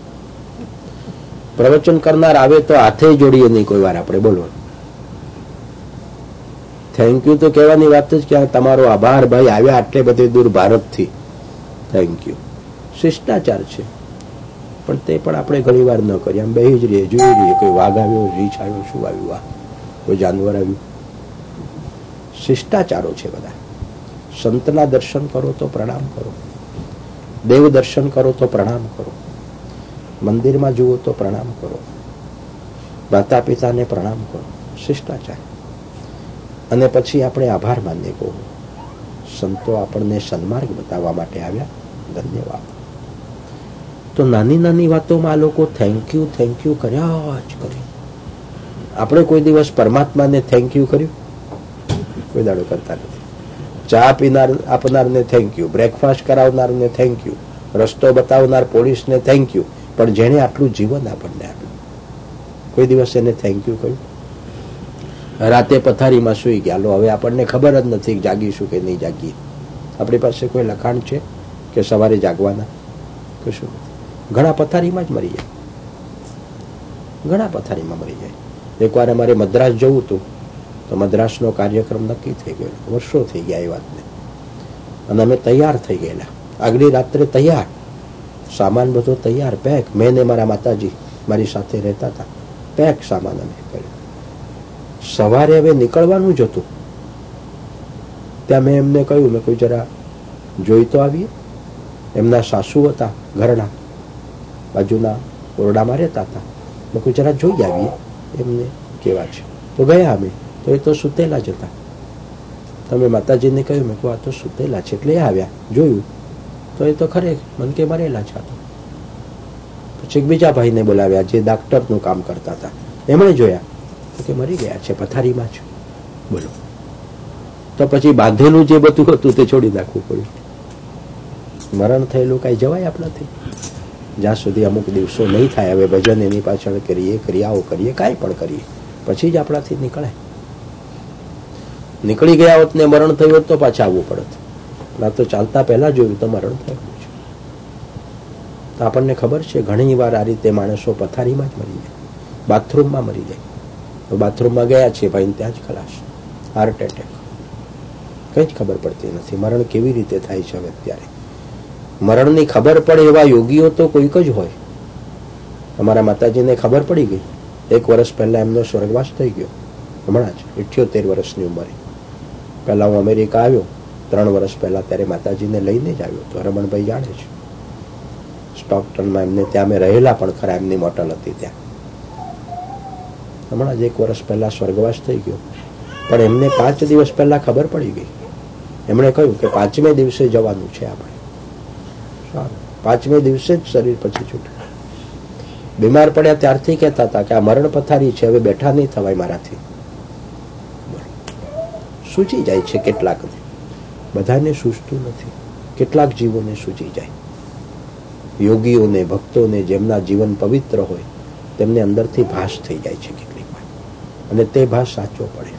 પ્રવચન કરનાર આવે તો હાથે જોડીએ નહીં કોઈ વાર આપણે. બોલો, થેન્ક યુ તો કહેવાની વાત જ કે તમારો આભાર ભાઈ, આવ્યા આટલે બધે દૂર ભારતથી, થેન્ક યુ. શિષ્ટાચાર છે, પણ તે પણ આપણે ઘણી વાર ન કરીએ. આમ બેહી જ રહીએ, જોઈ રહીએ, કોઈ વાઘ આવ્યો, રીંછ આવ્યો, શું આવ્યું, આ કોઈ જાનવર આવ્યું. શિષ્ટાચારો છે બધા. સંતના દર્શન કરો તો પ્રણામ કરો. દેવ દર્શન કરો તો પ્રણામ કરો, મંદિરમાં જુઓ તો પ્રણામ કરો, માતા પિતાને પ્રણામ કરો, શિષ્ટાચાર. અને પછી આપણે આભાર માનીએ કહું, સંતો આપણને સન્માર્ગ બતાવવા માટે આવ્યા, ધન્યવાદ. તો નાની નાની વાતોમાં આ લોકો થેન્ક યુ થેન્ક યુ કર્યા જ કરે. આપણે કોઈ દિવસ પરમાત્માને થેન્ક યુ કર્યું? કોઈ દાડો કરતા નથી. ચા પીનાર આપનારને થેન્ક યુ, બ્રેકફાસ્ટ કરાવનારને થેન્ક યુ, રસ્તો બતાવનાર પોલીસને થેન્ક યુ, પણ જેણે આટલું જીવન આપણને આપ્યું કોઈ દિવસ એને થેન્ક યુ કહ્યું? રાતે પથારીમાં સુઈ ગયા, લો હવે આપણને ખબર જ નથી જાગીશું કે નહીં જાગીએ. આપણી પાસે કોઈ લખાણ છે કે સવારે જાગવાના? કશું નથી. ઘણા પથારીમાં જ મરી જાય, ઘણા પથારીમાં મરી જાય. એકવાર અમારે મદ્રાસ જવું હતું, તો મદ્રાસનો કાર્યક્રમ નક્કી થઈ ગયો, વર્ષો થઈ ગયા એ વાતને, અને અમે તૈયાર થઈ ગયેલા. આગલી રાત્રે તૈયાર, સામાન બધો તૈયાર, પેક. મેં ને મારા માતાજી મારી સાથે રહેતા હતા, પેક સામાન અમે કર્યો. સવારે હવે નીકળવાનું જ હતું. ત્યાં મેં એમને કહ્યું, મેં કોઈ જરા જોઈ તો આવીએ. એમના સાસુ હતા ઘરના, બાજુના ઓરડામાં રહેતા હતા. મેં કોઈ જરા જોઈ આવીએ એમને કેવા છે. તો ગયા અમે, તો એ તો સુતેલા જ હતા. તમે માતાજીને કહ્યું, મેં કહું આ તો સુતેલા છે. એટલે એ આવ્યા, જોયું તો એ તો ખરે મન કે મરેલા છે. પછી એક બીજા ભાઈને બોલાવ્યા જે ડાક્ટરનું કામ કરતા હતા, એમણે જોયા કે મરી ગયા છે, પથારીમાં છે. બોલો, તો પછી બાંધેલું જે બધું હતું તે છોડી નાખવું પડ્યું. મરણ થયેલું કાંઈ જવાય આપણાથી? જ્યાં સુધી અમુક દિવસો નહીં થાય, હવે ભજન એની પાછળ કરીએ, ક્રિયાઓ કરીએ, કાંઈ પણ કરીએ, પછી જ આપણાથી નીકળાય. નીકળી ગયા હોત ને મરણ થયું હોત તો પાછા આવવું પડત. ના તો ચાલતા પહેલા જોયું તો મરણ થયું છે. તો આપણને ખબર છે ઘણી વાર આ રીતે માણસો પથારીમાં જ મરી જાય, બાથરૂમમાં મરી જાય. તો બાથરૂમમાં ગયા છે ભાઈ, ત્યાં જ ખલાસ, હાર્ટ એટેક. કંઈ જ ખબર પડતી નથી મરણ કેવી રીતે થાય છે. હવે અત્યારે મરણની ખબર પડે એવા યોગીઓ તો કોઈક જ હોય. અમારા માતાજીને ખબર પડી ગઈ. એક વર્ષ પહેલા એમનો સ્વર્ગવાસ થઈ ગયો, હમણાં જ ઇઠ્યોતેર વર્ષની ઉંમરે. પહેલા હું અમેરિકા આવ્યો ત્રણ વર્ષ પહેલા, ત્યારે માતાજીને લઈને જ આવ્યો તો રમણભાઈ જાણે છે. સ્ટોકટનમાં એમને ત્યાં અમે રહેલા પણ ખરા, એમની મોટલ હતી ત્યાં. હમણાં જ એક વર્ષ પહેલા સ્વર્ગવાસ થઈ ગયો. પણ એમને પાંચ દિવસ પહેલા ખબર પડી ગઈ. એમણે કહ્યું કે પાંચમે દિવસે જવાનું છે આપણે. સારું, પાંચમે દિવસે જ શરીર પછી છૂટ્યું. બીમાર પડ્યા ત્યારથી કહેતા હતા કે આ મરણ પથારી છે, હવે બેઠા નહીં થવાય મારાથી. સૂચી જાય છે કેટલાક, બધાને સૂચતું નથી. કેટલાક જીવોને સૂચી જાય. યોગીઓને, ભક્તોને, જેમના જીવન પવિત્ર હોય તેમને અંદરથી ભાસ થઈ જાય છે કેટલીક વાર, અને તે ભાસ સાચો પડે.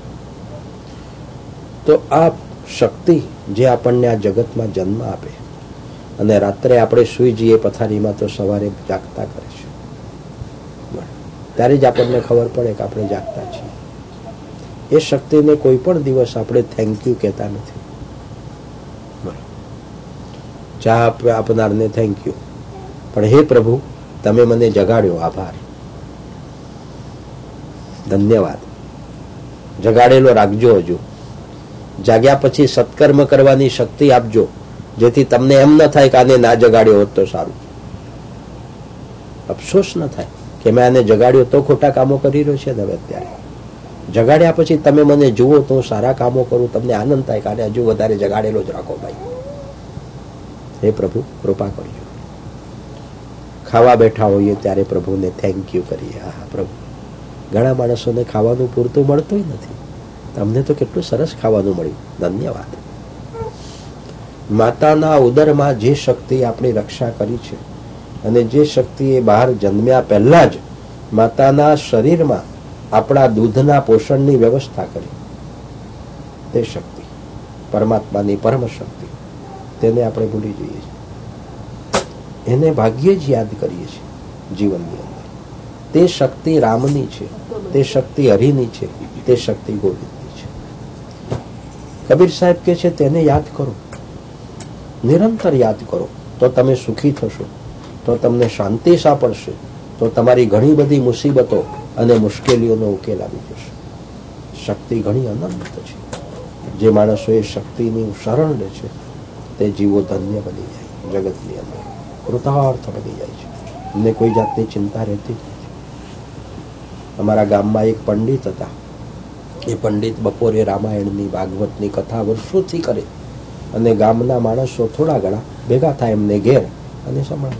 તો આ શક્તિ જે આપણને આ જગતમાં જન્મ આપે, અને રાત્રે આપણે સુઈ જઈએ પથારીમાં તો સવારે જાગતા કરે છે, ત્યારે જ આપણને ખબર પડે કે આપણે જાગતા છીએ. એ શક્તિને કોઈ પણ દિવસ આપણે થેન્ક યુ કહેતા નથી. ચા આપનારને થેન્ક યુ, પણ હે પ્રભુ તમે મને જગાડ્યો, આભાર, ધન્યવાદ. જગાડેલો રાખજો, હજુ જાગ્યા પછી સત્કર્મ કરવાની શક્તિ આપજો, જેથી તમને એમ ન થાય કે આને ના જગાડ્યો હોત તો સારું. અફસોસ ન થાય કે મેં આને જગાડ્યો તો ખોટા કામો કરી રહ્યો છે. હવે અત્યારે જગાડ્યા પછી તમે મને જુઓ તો હું સારા કામો કરું, તમને આનંદ થાય કે આને હજુ વધારે જગાડેલો જ રાખો ભાઈ. હે પ્રભુ કૃપા કરજો. ખાવા બેઠા હોઈએ ત્યારે પ્રભુને થેન્ક યુ કરીએ. હા પ્રભુ, ઘણા માણસોને ખાવાનું પૂરતું મળતું નથી, તમને તો કેટલું સરસ ખાવાનું મળ્યું, ધન્યવાદ. માતાના ઉદરમાં જે શક્તિ આપણી રક્ષા કરી છે, અને જે શક્તિએ બહાર જન્મ્યા પહેલા જ માતાના શરીરમાં આપણા દૂધના પોષણની વ્યવસ્થા કરી, તે શક્તિ પરમાત્માની પરમ શક્તિ, તેને આપણે ભૂલી જઈએ છીએ. એને ભાગ્યે જ યાદ કરીએ છીએ જીવનની અંદર. તે શક્તિ રામની છે, તે શક્તિ હરિની છે, તે શક્તિ ગોવિંદની છે. કબીર સાહેબ કે છે તેને યાદ કરો, નિરંતર યાદ કરો, તો તમે સુખી થશો, તો તમને શાંતિ સાંપડશે, તો તમારી ઘણી બધી મુસીબતો અને મુશ્કેલીઓનો ઉકેલ આવી જશે. શક્તિ ઘણી અનંત છે. જે માણસો એ શક્તિની શરણ લે છે તે જીવો ધન્ય બની જાય. જગતની અંદર કૃતાર્થ બની જાય છે. એમને કોઈ જાતની ચિંતા રહેતી નથી. અમારા ગામમાં એક પંડિત હતા. એ પંડિત બપોરે રામાયણની ભાગવતની કથા વર્ષોથી કરે અને ગામના માણસો થોડા ઘણા ભેગા થાય એમને ઘેર અને સંભળાવે.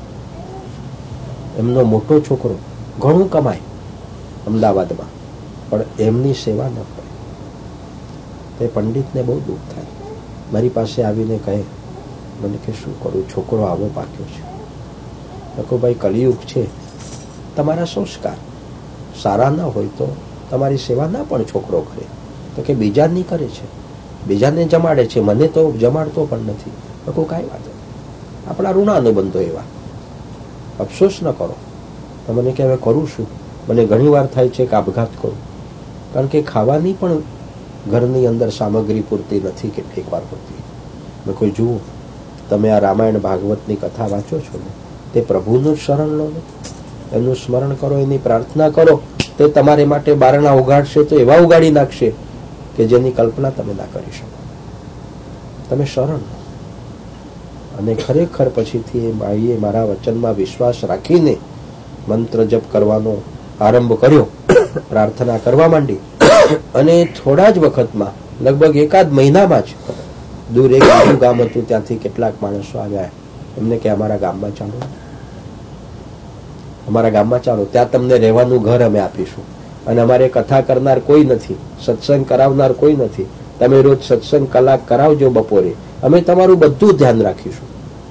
એમનો મોટો છોકરો ઘણું કમાય અમદાવાદમાં, પણ એમની સેવા ન કરે. તે પંડિતને બહુ દુઃખ થાય. મારી પાસે આવીને કહે, મને કે શું કરું, છોકરો આવો પાક્યો છે. લખો ભાઈ, કલિયુગ છે. તમારા સંસ્કાર સારા ન હોય તો તમારી સેવા ના પણ છોકરો કરે. તો કે બીજાની કરે છે, બીજાને જમાડે છે, મને તો જમાડતો પણ નથી. લખો કાંઈ વાત નથી, આપણા ઋણા અનુબંધો એવા. અફસોસ ન કરો. તો મને કે હવે કરું શું? મને ઘણી વાર થાય છે કે આપઘાત કરું, કારણ કે ખાવાની પણ ઘરની અંદર સામગ્રી પૂરતી નથી. કેટલીક વાર પૂરતી. મેં કોઈ જુઓ, તમે આ રામાયણ ભાગવતની કથા વાંચો છો ને, તે પ્રભુનું શરણ લો ને, એનું સ્મરણ કરો, એની પ્રાર્થના કરો. તે તમારે માટે બારણા ઉગાડશે તો એવા ઉગાડી નાખશે કે જેની કલ્પના તમે ના કરી શકો. તમે શરણ લો. અને ખરેખર પછીથી એ માઈએ મારા વચનમાં વિશ્વાસ રાખીને મંત્ર જપ કરવાનો આરંભ કર્યો, પ્રાર્થના કરવા માંડી. અને થોડા જ વખતમાં, લગભગ એકાદ મહિનામાં જ દૂર એક બીજું ગામ હતું, ત્યાંથી કેટલાક માણસો આવ્યા. એમને કે અમારા ગામમાં ચાલો, અમારા ગામમાં ચાલો, ત્યાં તમને રહેવાનું ઘર અમે આપીશું. અને અમારે કથા કરનાર કોઈ નથી, સત્સંગ કરાવનાર કોઈ નથી. તમે રોજ સત્સંગ કલાક કરાવજો બપોરે, અમે તમારું બધું ધ્યાન રાખીશું.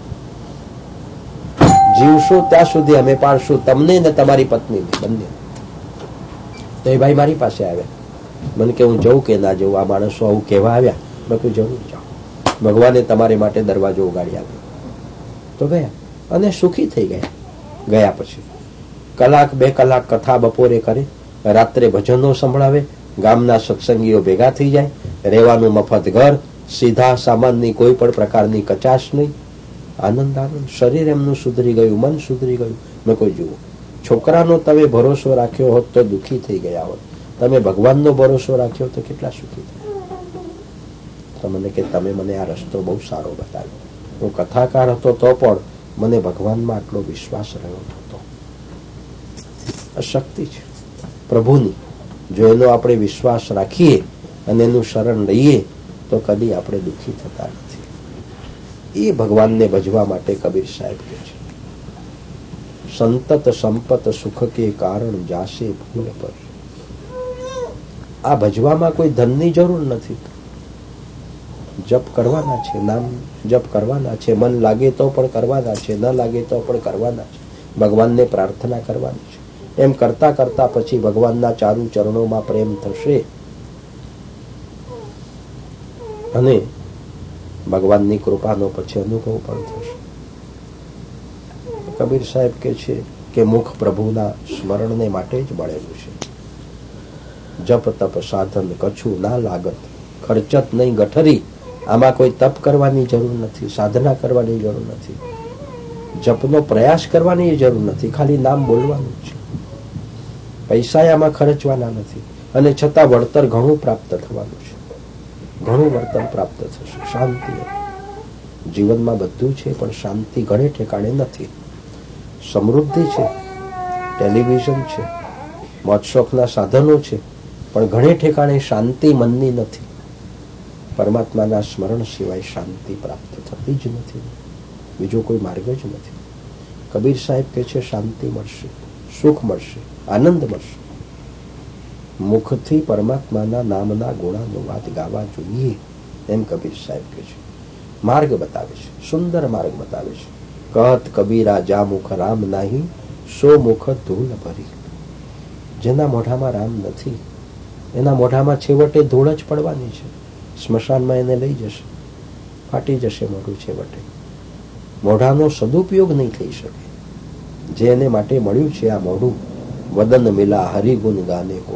જીવશો ત્યાં સુધી અમે પાળશું તમને ને તમારી પત્નીને બંને. તો એ ભાઈ મારી પાસે આવ્યા. મને કે હું જઉં કે ના જઉં? આ માણસો આવું કહેવા આવ્યા. મેં કહ્યું જરૂર જાઓ, ભગવાને તમારી માટે દરવાજો ઉગાડી આપ્યો. તો ગયા અને સુખી થઈ ગયા. ગયા પછી કલાક બે કલાક કથા બપોરે કરે, રાત્રે ભજનો સંભળાવે, ગામના સત્સંગીઓ ભેગા થઈ જાય, રહેવાનું મફત ઘર, સીધા સામાનની કોઈ પણ પ્રકારની કચાશ નહીં. આનંદ આનંદ. શરીર એમનું સુધરી ગયું, મન સુધરી ગયું. મેં કોઈ જુઓ, છોકરાનો તમે ભરોસો રાખ્યો હોત તો દુઃખી થઈ ગયા હોત, તમે ભગવાનનો ભરોસો રાખ્યો તો કેટલા સુખી થયા. તો મને કે તમે મને આ રસ્તો બહુ સારો બતાવ્યો. હું કથાકાર હતો તો પણ મને ભગવાનમાં આટલો વિશ્વાસ રહ્યો હતો. આ શક્તિ છે પ્રભુની. જો એનો આપણે વિશ્વાસ રાખીએ અને એનું શરણ લઈએ તો કદી આપણે દુઃખી થતા નથી. એ ભગવાનને ભજવા માટે કબીર સાહેબ કહે છે, સંતત સંપત સુખ કે કારણ જાશે ભૂલ પરી. આ ભજવામાં કોઈ ધનની જરૂર નથી. જપ કરવાના છે, નામ જપ કરવાના છે, મન લાગે તો પણ કરવાના છે, ન લાગે તો પણ કરવાના છે. ભગવાનને પ્રાર્થના કરવાની છે. એમ કરતા કરતા પછી ભગવાનના ચારુ ચરણોમાં પ્રેમ થશે અને ભગવાનની કૃપાનો પછી અનુભવ પણ થશે. કબીર સાહેબ કે છે કે મુખ પ્રભુના સ્મરણને માટે જ મળેલું છે. જપ તપ સાધન કછું ના લાગત, ખર્ચત નહીં ગઠરી. આમાં કોઈ તપ કરવાની જરૂર નથી, સાધના કરવાની જરૂર નથી, જપનો પ્રયાસ કરવાની જરૂર નથી, ખાલી નામ બોલવાનું છે. પૈસા આમાં ખર્ચવાના નથી અને છતાં વળતર ઘણું પ્રાપ્ત થવાનું છે. ઘણું વળતર પ્રાપ્ત થશે. શાંતિ. જીવનમાં બધું છે પણ શાંતિ ઘણે ઠેકાણે નથી. સમૃદ્ધિ છે, ટેલિવિઝન છે, મોજશોખના સાધનો છે, પણ ઘણે ઠેકાણે શાંતિ મનની નથી. પરમાત્માના સ્મરણ સિવાય શાંતિ પ્રાપ્ત થતી જ નથી. બીજો કોઈ માર્ગ જ નથી. કબીર સાહેબ કહે છે શાંતિ મળશે, સુખ મળશે, આનંદ મળશે. મુખથી પરમાત્માના નામના ગુણાનો વાત ગાવા જોઈએ એમ કબીર સાહેબ કહે છે. માર્ગ બતાવે છે, સુંદર માર્ગ બતાવે છે. કહત કબીરા જા મુખ રામ નહીં, સો મુખ ધૂળ ભરી. જેના મોઢામાં રામ નથી એના મોઢામાં છેવટે ધૂળ જ પડવાની છે. સ્મશાનમાં એને લઈ જશે, ફાટી જશે મોઢું છેવટે. મોઢાનો સદુપયોગ નહીં થઈ શકે. જે એને માટે મળ્યું છે આ મોઢું, વદન મિલા હરિગુણ ગાને કો.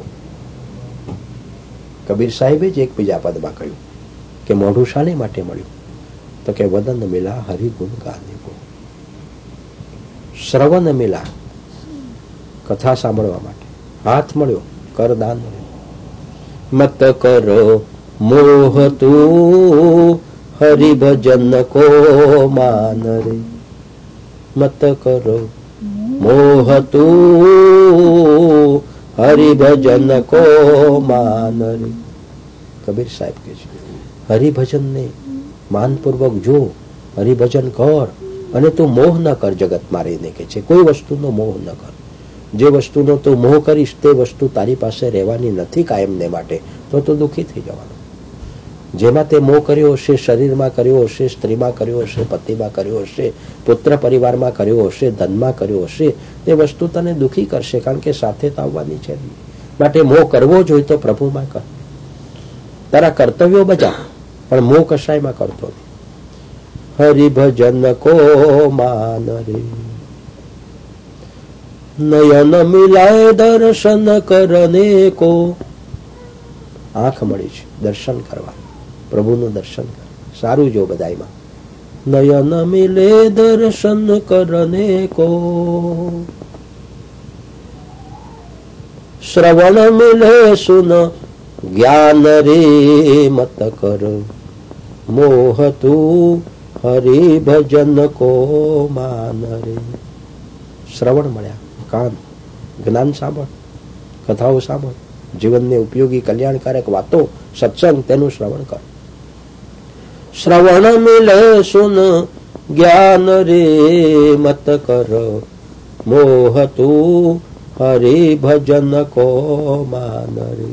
કબીર સાહેબે જ એક બીજા પદમાં કહ્યું કે મોઢું શાને માટે મળ્યું? તો કે વદન મિલા હરિગુણ ગાને કો. શ્રવણ મિલા, કથા સાંભળવા માટે. હાથ મળ્યો, કરદાન મળ્યો. મત કરો મોહ તું હરિભજન કો માન રે મત કરો મોહ તું, હરિભજન કો માન રે. કબીર સાહેબ કે છે હરિભજનને માનપૂર્વક જો, હરિભજન કર અને તું મોહ ન કર. જગતમાં રહીને કે છે કોઈ વસ્તુનો મોહ ન કર. જે વસ્તુનો તું મોહ કરીશ તે વસ્તુ તારી પાસે રહેવાની નથી કાયમને માટે, તો તું દુઃખી થઈ જવાનો. જેમાં તે મોહ કર્યો હશે, શરીરમાં કર્યો હશે, સ્ત્રીમાં કર્યો હશે, પતિમાં કર્યો હશે, પુત્ર પરિવારમાં કર્યો હશે, ધનમાં કર્યો હશે, તે વસ્તુ તને દુઃખી કરશે, કારણ કે સાથે તો આવવાની છે. માટે મોહ કરવો જોઈએ તો પ્રભુમાં કર. તારા કર્તવ્યો બજા, પણ મોહ કશાયમાં કરતો નહીં. હરિભજન કો માન રે નયન મિલાય દર્શન કરને કો. આંખ મળી છે દર્શન કરવા, પ્રભુનું દર્શન કર. સારું જો બધાયમાં. નયન મિલે દર્શન કરને કો, શ્રવણ મિલે સુન જ્ઞાન રે મત કર. મોહ તું હરિભજન કો માન રે. શ્રવણ મળ્યા, કાન, જ્ઞાન સાંભળ, કથાઓ સાંભળ, જીવનને ઉપયોગી કલ્યાણકારક વાતો, સત્સંગ, તેનું શ્રવણ કર. શ્રવણ મિલે સુન જ્ઞાન રે મત કર. મોહ તું હરિભજન કો માન રે.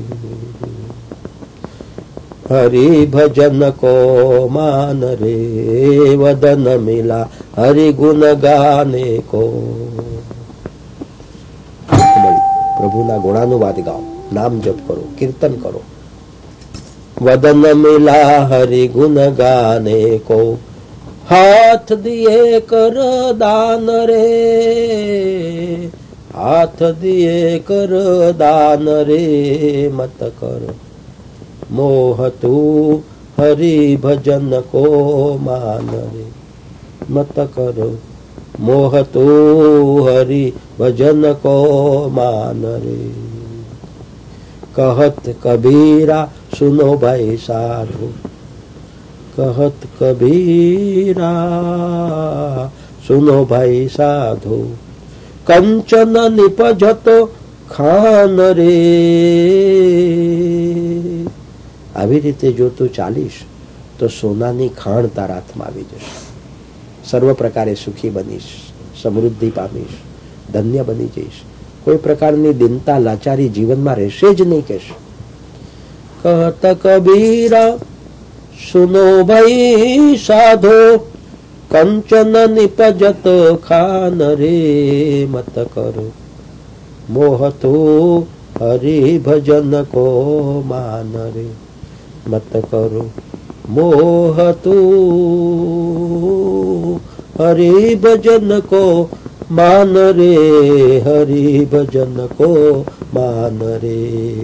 હરિભજન કો માન રે વદન મિલા હરિગુણ ગાને કો. પ્રભુના ગુણાનુવાદ ગાઓ, નામ જપ કરો, કીર્તન કરો. વદન મિલા હરિગુણ ગાને કો, હાથ દિયે કર દાન રે. હાથ દિયે કર દાન રે મત કર. મોહ તું હરિભજન કો માન રે મત કરો. મોહ તું હરિભજન કો માન રે. કહત કબીરા સુનો ભાઈ સાધુ. કહત કબીરા સુનો ભાઈ સાધુ. કંચન નિપજતો ખાન રે. આવી રીતે જો તું ચાલીશ તો સોનાની ખાણ તારા હાથમાં આવી જશે. સર્વ પ્રકારે સુખી બનીશ, સમૃદ્ધિ પામીશ, ધન્ય બની જઈશ. કોઈ પ્રકારની દિનતા લાચારી જીવનમાં રહેશે જ નહીં. કહેશે કહત કબીરા સુનો ભાઈ સાધો. કંચન નિપજત ખાન રે મત કરો. મોહ તું હરિભજન કો માન રે મત કરો. મોહ તું હરિભજન કો માન રે. હરિભજન કો માન રે.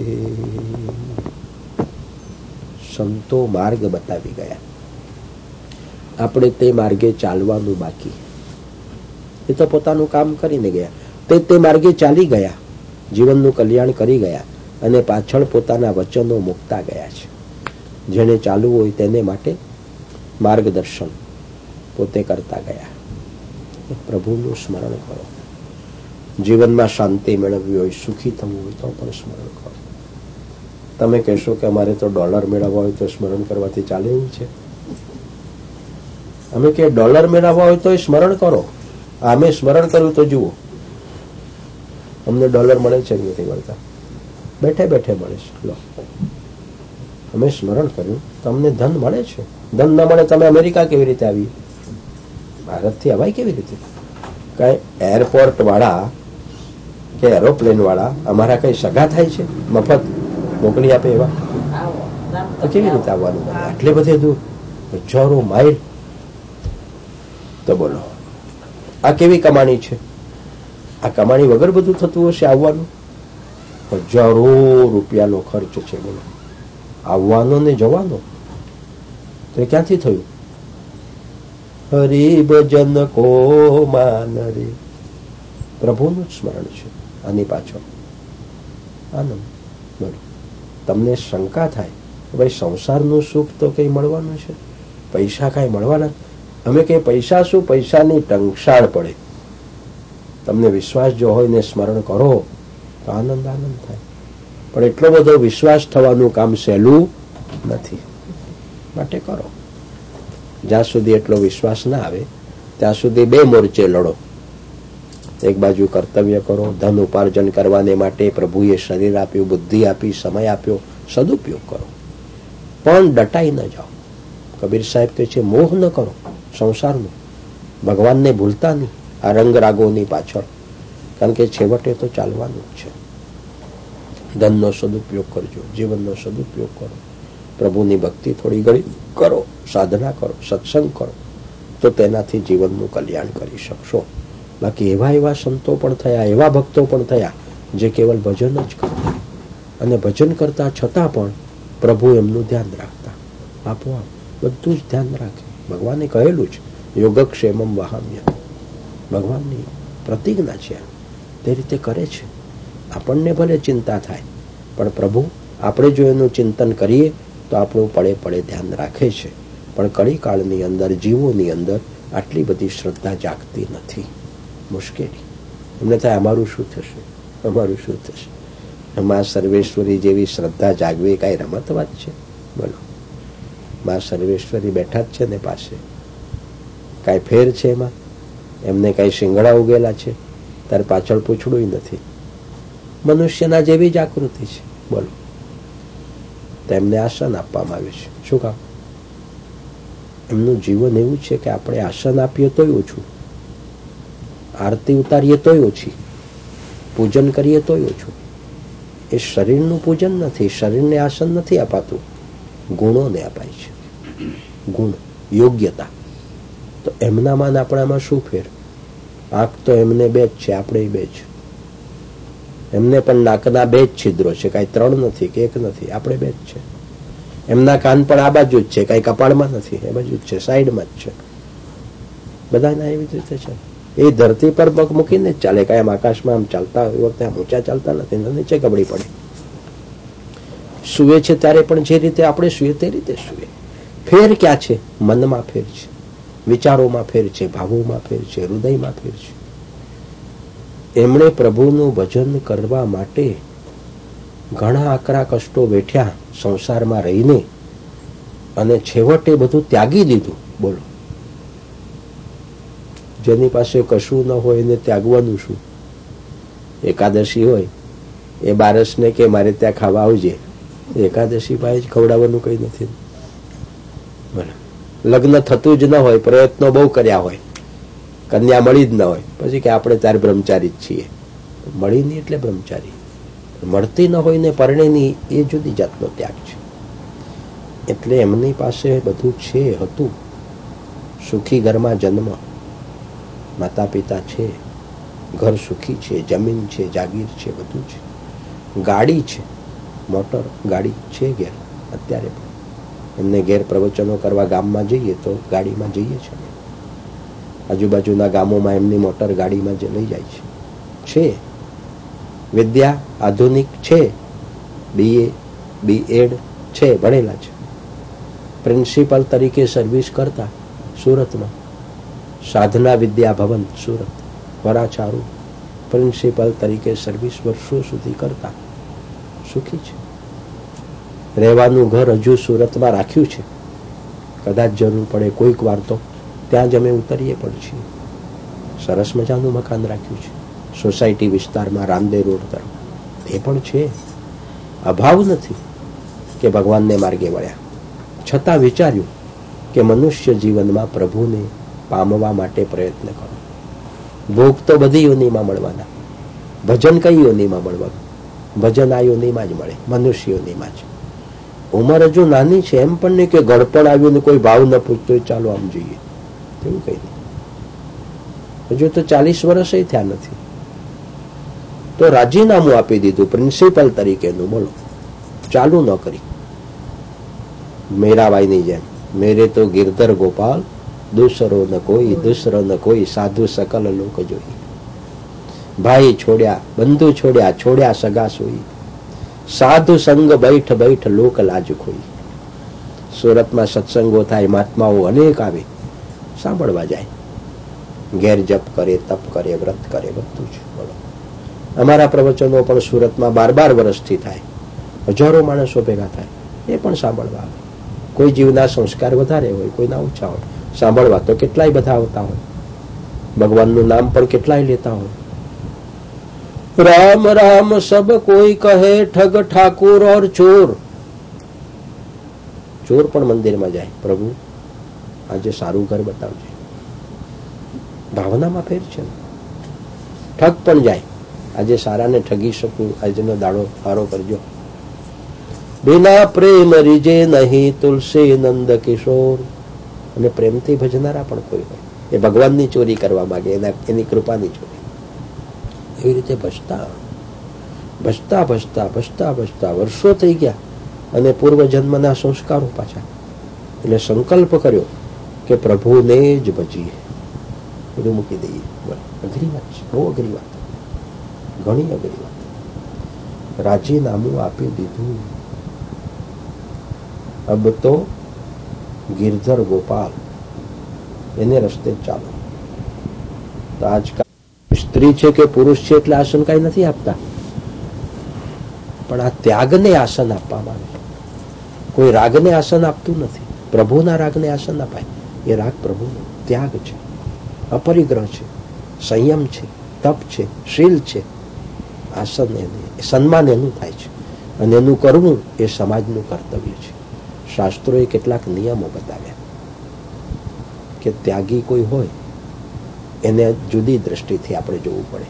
સંતો માર્ગ બતાવી ગયા, આપણે તે માર્ગે ચાલવાનું બાકી. એ તો પોતાનું કામ કરીને ગયા, તે તે માર્ગે ચાલી ગયા, જીવનનું કલ્યાણ કરી ગયા અને પાછળ પોતાના વચનો મૂકતા ગયા છે. જેને ચાલવું હોય તેને માટે માર્ગદર્શન પોતે કરતા ગયા. પ્રભુનું સ્મરણ કરો. જીવનમાં શાંતિ મેળવવી હોય, સુખી થવું હોય તો પણ સ્મરણ કરો. તમે કહેશો કે અમારે તો ડોલર મેળવવા હોય તો સ્મરણ કરવાથી ચાલે એવું છે? અમે કે ડોલર મેળવવા હોય તો એ સ્મરણ કરો. અમે સ્મરણ કર્યું તો જુઓ, અમને ડોલર મળે છે નથી મળતા, બેઠે બેઠે મળે છે. લો, અમે સ્મરણ કર્યું તો અમને ધન મળે છે. ધન ન મળે તમે અમેરિકા કેવી રીતે આવી? ભારતથી અવાય કેવી રીતે? કઈ એરપોર્ટ વાળા કે એરોપ્લેન વાળા અમારા કઈ સગા થાય છે? મફત મોકલી આપે એવા તો કેવી રીતે આવવાનું? આટલે બધે દૂર, હજારો માઇલ. તો બોલો, આ કેવી કમાણી છે? આ કમાણી વગર બધું થતું હશે આવવાનું? હજારો રૂપિયાનો ખર્ચ છે. બોલો, આવવાનો ને જવાનો તો એ ક્યાંથી થયું? હરિભજન કો માન રે. પ્રભુનું સ્મરણ છે આની પાછળ. આનંદ. બોલો, તમને શંકા થાય ભાઈ સંસારનું સુખ તો કઈ મળવાનું છે? પૈસા કાંઈ મળવાના? અમે કે પૈસા શું, પૈસાની ટંકશાળ પડે. તમને વિશ્વાસ જો હોય ને સ્મરણ કરો તો આનંદ આનંદ થાય. પણ એટલો બધો વિશ્વાસ થવાનું કામ સહેલું નથી. માટે કરો. જ્યાં સુધી એટલો વિશ્વાસ ના આવે ત્યાં સુધી બે મોરચે લડો. એક બાજુ કર્તવ્ય કરો, ધન ઉપાર્જન કરવાને માટે પ્રભુએ શરીર આપ્યું, બુદ્ધિ આપી, સમય આપ્યો, સદુપયોગ કરો. પણ ડટાઈ ન જાઓ. કબીર સાહેબ કહે છે મોહ ન કરો સંસારનો, ભગવાનને ભૂલતા નહીં આ રંગરાગોની પાછળ, કારણ કે છેવટે તો ચાલવાનું જ છે. ધનનો સદુપયોગ કરજો, જીવનનો સદુપયોગ કરો, પ્રભુની ભક્તિ થોડી ઘણી કરો, સાધના કરો, સત્સંગ કરો, તો તેનાથી જીવનનું કલ્યાણ કરી શકશો. બાકી એવા એવા સંતો પણ થયા, એવા ભક્તો પણ થયા જે કેવલ ભજન જ કરતા, અને ભજન કરતા છતાં પણ પ્રભુ એમનું ધ્યાન રાખતા. આપોઆપ બધું જ ધ્યાન રાખે. ભગવાને કહેલું છે યોગક્ષેમમ વહામ્ય, ભગવાનની પ્રતિજ્ઞા છે, તે રીતે કરે છે. આપણને ભલે ચિંતા થાય, પણ પ્રભુ આપણે જો એનું ચિંતન કરીએ તો આપણું પડે પડે ધ્યાન રાખે છે. પણ કળીકાળની અંદર, જીવોની અંદર આટલી બધી શ્રદ્ધા જાગતી નથી. મુશ્કેલી. એમને થાય અમારું શું થશે, અમારું શું થશે. મા સર્વેશ્વરી જેવી શ્રદ્ધા જાગવી કાંઈ રમત વાત છે? બોલો. મા સર્વેશ્વરી બેઠા જ છે ને પાસે, કાંઈ ફેર છે એમાં? એમને કાંઈ શિંગડા ઉગેલા છે? તાર પાછળ પૂછડું નથી. મનુષ્યના જેવી જાગૃતિ છે. બોલો. તેમને આસન આપવામાં આવ્યું છે. શું કામ? એમનું જીવન એવું છે કે આપણે આસન આપીએ તોય ઓછું, આરતી ઉતારીએ તોય ઓછી, પૂજન કરીએ તોય ઓછું. એ શરીરનું પૂજન નથી, શરીરને આસન નથી અપાતું, ગુણોને અપાય છે. ગુણ, યોગ્યતા. તો એમનામાં આપણામાં શું ફેર? આંખ તો એમને બે જ છે, આપણે બે જ. એમને પણ નાકના બે જ છિદ્રો છે, કાંઈ ત્રણ નથી કે એક નથી, આપણે બે જ છે. એમના કાન પણ આ બાજુ જ છે, કાંઈ કપાળમાં નથી, એ બાજુ જ છે, સાઈડમાં જ છે. બધાના એવી જ રીતે છે. એ ધરતી પર પગ મૂકીને જ ચાલે, કાંઈ આમ આકાશમાં આમ ચાલતા એ વખતે આમ ઊંચા ચાલતા નથી, નીચે ગબડી પડે. સુવે છે ત્યારે પણ જે રીતે આપણે સુએ તે રીતે સુએ. ફેર ક્યાં છે? મનમાં ફેર છે, વિચારોમાં ફેર છે, ભાવોમાં ફેર છે, હૃદયમાં ફેર છે. એમણે પ્રભુનું ભજન કરવા માટે ઘણા આકરા કષ્ટો વેઠ્યા સંસારમાં રહીને, અને છેવટે બધું ત્યાગી દીધું. બોલો. જેની પાસે કશું ન હોય એને ત્યાગવાનું શું? એકાદશી હોય એ બારસને કે મારે ત્યાં ખાવા આવજે, એકાદશી પાસે જ ખવડાવવાનું કઈ નથી. બોલો. લગ્ન થતું જ ન હોય, પ્રયત્નો બહુ કર્યા હોય, કન્યા મળી જ ન હોય, પછી કે આપણે તાર બ્રહ્મચારી જ છીએ. મળી નહીં એટલે બ્રહ્મચારી. મળતી ન હોય ને પરણે નહીં, એ જુદી જાતનો ત્યાગ છે. એટલે એમની પાસે બધું છે, હતું. સુખી ઘરમાં જન્મ, માતા પિતા છે, ઘર સુખી છે, જમીન છે, જાગીર છે, બધું છે. ગાડી છે, મોટર ગાડી છે ઘેર. અત્યારે પણ એમને ઘેર પ્રવચનો કરવા ગામમાં જઈએ તો ગાડીમાં જઈએ છીએ. આજુબાજુના ગામોમાં એમની મોટર ગાડીમાં જ લઈ જાય છે. છે વિદ્યા આધુનિક છે, બીએ બી એડ છે, ભણેલા છે. પ્રિન્સિપાલ તરીકે સર્વિસ કરતા સુરતમાં, સાધના વિદ્યા ભવન સુરત, વરાછારું પ્રિન્સિપાલ તરીકે સર્વિસ વર્ષો સુધી કરતા. સુખી છે. રહેવાનું ઘર હજુ સુરતમાં રાખ્યું છે. કદાચ જરૂર પડે કોઈક વાર તો ત્યાં જ અમે ઉતરીએ પણ છીએ. સરસ મજાનું મકાન રાખ્યું છે સોસાયટી વિસ્તારમાં, રામદે રોડ તરફ. એ પણ છે. અભાવ નથી કે ભગવાનને માર્ગે વળ્યા. છતાં વિચાર્યું કે મનુષ્ય જીવનમાં પ્રભુને પામવા માટે પ્રયત્ન કરો. ભોગ તો બધી યોનિમાં મળવાના, ભજન કઈ યોનિમાં મળવાનું? ભજન આ યોનિમાં જ મળે, મનુષ્ય યોનિમાં જ. ઉંમર હજુ નાની છે એમ પણ નહીં કે ગળપણ આવ્યું ને કોઈ ભાવ ન પૂછતો ચાલો આમ જઈએ, એવું કઈ નહીં. હજુ તો ચાલીસ વર્ષ થયા નથી, તો રાજીનામું આપી દીધું પ્રિન્સિપલ તરીકેનું. બોલો. ચાલુ ન કરી. મેરાબાઈની જેમ, મેરે તો ગિરધર ગોપાલ, દૂસરો ન કોઈ, દૂસરો ન કોઈ, સાધુ સકલ લોક જોઈ. ભાઈ છોડ્યા, બંધુ છોડ્યા, છોડ્યા સગા સોઈ, સાધુ સંગ બેઠ બેઠ લોક લાજ ખોઈ. સુરતમાં સત્સંગો થાય, મહાત્માઓ અનેક આવે, સાંભળવા જાય. ઘેર જપ કરે, તપ કરે, વ્રત કરે, બધું જ. બોલો, અમારા પ્રવચનો પણ સુરતમાં બાર બાર વર્ષથી થાય, હજારો માણસો ભેગા થાય, એ પણ સાંભળવા આવે. કોઈ જીવના સંસ્કાર વધારે હોય, કોઈના ઓછા હોય, સાંભળવા તો કેટલાય બધા આવતા હોય, ભગવાનનું નામ પણ કેટલાય લેતા હોય. રામ રામ સબ કોઈ કહે, ઠગ ઠાકુર ઓર ચોર. ચોર પણ મંદિરમાં જાય, પ્રભુ આજે સારું ઘર બતાવજે. ભાવનામાં ફેર છે. ઠગ પણ જાય, આજે સારાને ઠગી શકું, આજનો દાડો સારો કરજો. બિના પ્રેમ રીજે નહીં તુલસી નંદ કિશોર. અને પ્રેમથી ભજનારા પણ કોઈ હોય, એ ભગવાનની ચોરી કરવા માંગે, એના એની કૃપાની ચોરી. એવી રીતે ભજતા ભજતા ભજતા ભજતા ભજતા વર્ષો થઈ ગયા, અને પૂર્વજન્મના સંસ્કારો પાછા. એટલે સંકલ્પ કર્યો કે પ્રભુને જ ભજીએ, બધું મૂકી દઈએ. અઘરી વાત છે, બહુ અઘરી વાત, ઘણી અઘરી વાત. રાજીનામું આપી દીધું. અબ તો ગિરધર ગોપાલ એને રસ્તે ચાલો. તો આજકાલ સ્ત્રી છે કે પુરુષ છે એટલે આસન કઈ નથી આપતા, પણ આ ત્યાગને આસન આપવામાં આવે. કોઈ રાગને આસન આપતું નથી, પ્રભુના રાગને આસન અપાય. એ રાગ પ્રભુનો ત્યાગ છે, અપરિગ્રહ છે, સંયમ છે, તપ છે, શીલ છે. આસન એને સન્માન એનું થાય છે, અને એનું કરવું એ સમાજનું કર્તવ્ય છે. શાસ્ત્રોએ કેટલાક નિયમો બતાવ્યા કે ત્યાગી કોઈ હોય એને જુદી દ્રષ્ટિથી આપણે જોવું પડે,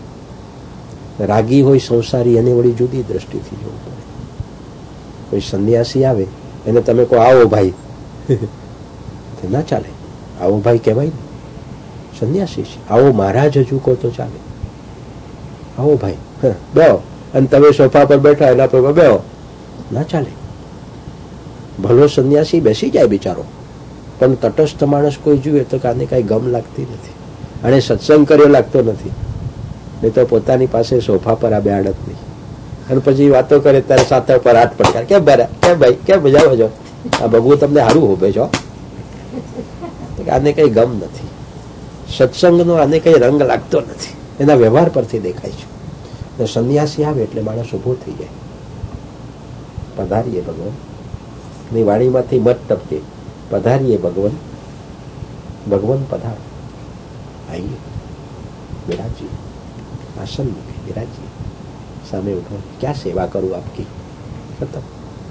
રાગી હોય સંસારી એને વળી જુદી દ્રષ્ટિથી જોવું પડે. કોઈ સંન્યાસી આવે એને તમે કહો આવો ભાઈ, ના ચાલે. આવો ભાઈ કહેવાય ને, સંન્યાસી છે. આવો મહારાજ હજુ કહો તો ચાલે. આવો ભાઈ બેહો, અને તમે સોફા પર બેઠા એના પર બેહો, ના ચાલે. ભલો સંન્યાસી બેસી જાય બિચારો, પણ તટસ્થ માણસ કોઈ જુએ તો આને કઈ ગમ લાગતી નથી, અને સત્સંગ કર્યો લાગતો નથી. નહીં તો પોતાની પાસે સોફા પર આ બેહાડત નહીં, અને પછી વાતો કરે ત્યારે સાથે પર હાથ પડકાર, કેમ બરા, કેમ ભાઈ, કેમ મજામાં છો, આ ભગવું તમને સારું હોભે છો. આને કઈ ગમ નથી, સત્સંગનો આને કઈ રંગ લાગતો નથી, એના વ્યવહાર પરથી દેખાય છે. સંન્યાસી આવે એટલે માણસ ઉભો થઈ જાય. પધારીએ ભગવાન ની વાણીમાંથી મત ટપકે, પધારીએ ભગવાન, ભગવાન પધારો, આઈએ બિરાજીએ, આસન મૂકે બિરાજીએ, સામે ઉઠો, ક્યાં સેવા કરું આપકી. ખતમ.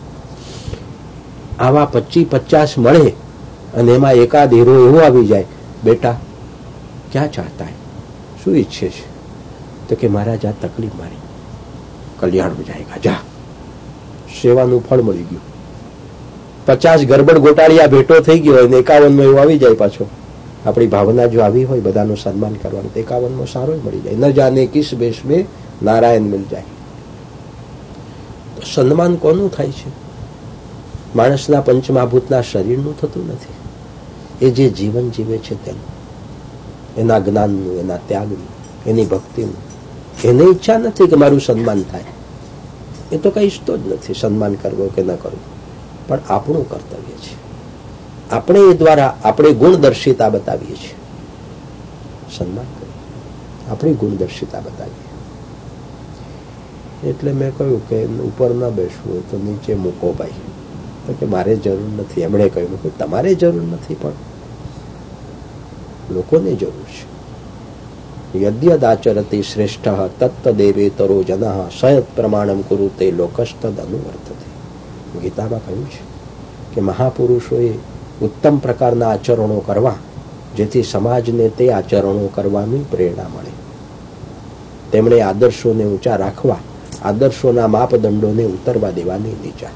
આવા પચીસ પચાસ મળે અને એમાં એકાદ હીરો એવો આવી જાય, બેટા ક્યાં ચાહતા હે, શું ઈચ્છે છે? તો કે મહારાજ આ તકલીફ મારી, કલ્યાણ હો જાયગા, જા. સેવાનું ફળ મળી ગયું. પચાસ ગરબડ ગોટાળિયા ભેટો થઈ ગયો અને એકાવનમાં એવું આવી જાય પાછો. આપણી ભાવના જો આવી હોય બધાનું સન્માન કરવાનું, તો એકાવનમાં સારો મળી જાય. ન જાને કિસ બેશ મેં નારાયણ મિલ જાય. તો સન્માન કોનું થાય છે? માણસના પંચમહાભૂતના શરીરનું થતું નથી, એ જે જીવન જીવે છે તેનું, એના જ્ઞાનનું, એના ત્યાગનું, એની ભક્તિનું. એને ઈચ્છા નથી કે મારું સન્માન થાય, એ તો કઈ ઈચ્છતો જ નથી સન્માન કરવો કે ન કરવો. પણ આપણું કર્તવ્ય છે, આપણે એ દ્વારા આપણે ગુણદર્શિતા બતાવીએ છીએ. સન્માન કરીએ, આપણી ગુણદર્શિતા બતાવીએ. એટલે મેં કહ્યું કે ઉપર ન બેસવું હોય તો નીચે મૂકો ભાઈ. તો કે મારે જરૂર નથી. એમણે કહ્યું કે તમારે જરૂર નથી, પણ લોકોને જરૂર છે. યદ્યદાચરતિ શ્રેષ્ઠ તત્તદેવેતરો જનઃ સયત પ્રમાણમ કુરુતે લોકસ્તદ અનુવર્તતે. ગીતામાં કહ્યું છે કે મહાપુરુષોએ ઉત્તમ પ્રકારના આચરણો કરવા, જેથી સમાજને તે આચરણો કરવાની પ્રેરણા મળે. તેમણે આદર્શોને ઊંચા રાખવા, આદર્શોના માપદંડોને ઉતરવા દેવાની નીચા.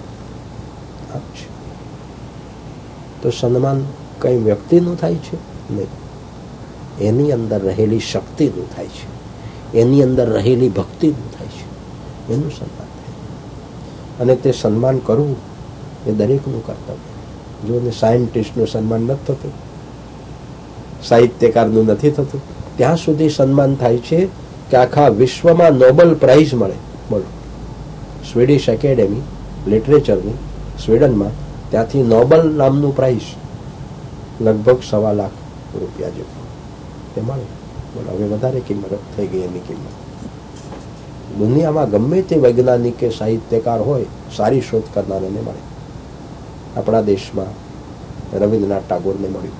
તો સન્માન કઈ વ્યક્તિનું થાય છે નહીં, એની અંદર રહેલી શક્તિનું થાય છે, એની અંદર રહેલી ભક્તિનું થાય છે, એનું સન્માન થાય. અને તે સન્માન કરવું એ દરેકનું કર્તવ્ય. જો ને સાયન્ટિસ્ટનું સન્માન નથી થતું, સાહિત્યકારનું નથી થતું, ત્યાં સુધી સન્માન થાય છે કે આખા વિશ્વમાં નોબેલ પ્રાઇઝ મળે. બોલો, સ્વીડિશ એકેડેમી લિટરેચરની સ્વીડનમાં ત્યાંથી નોબલ નામનું પ્રાઇઝ લગભગ સવા લાખ રૂપિયા જેટલું તે મળે. બોલો, હવે વધારે કિંમત થઈ ગઈ એની કિંમત. દુનિયામાં ગમે તે વૈજ્ઞાનિક કે સાહિત્યકાર હોય, સારી શોધ કરનારને મળે. આપણા દેશમાં રવિન્દ્રનાથ ટાગોરને મળ્યું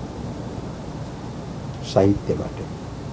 સાહિત્ય માટે.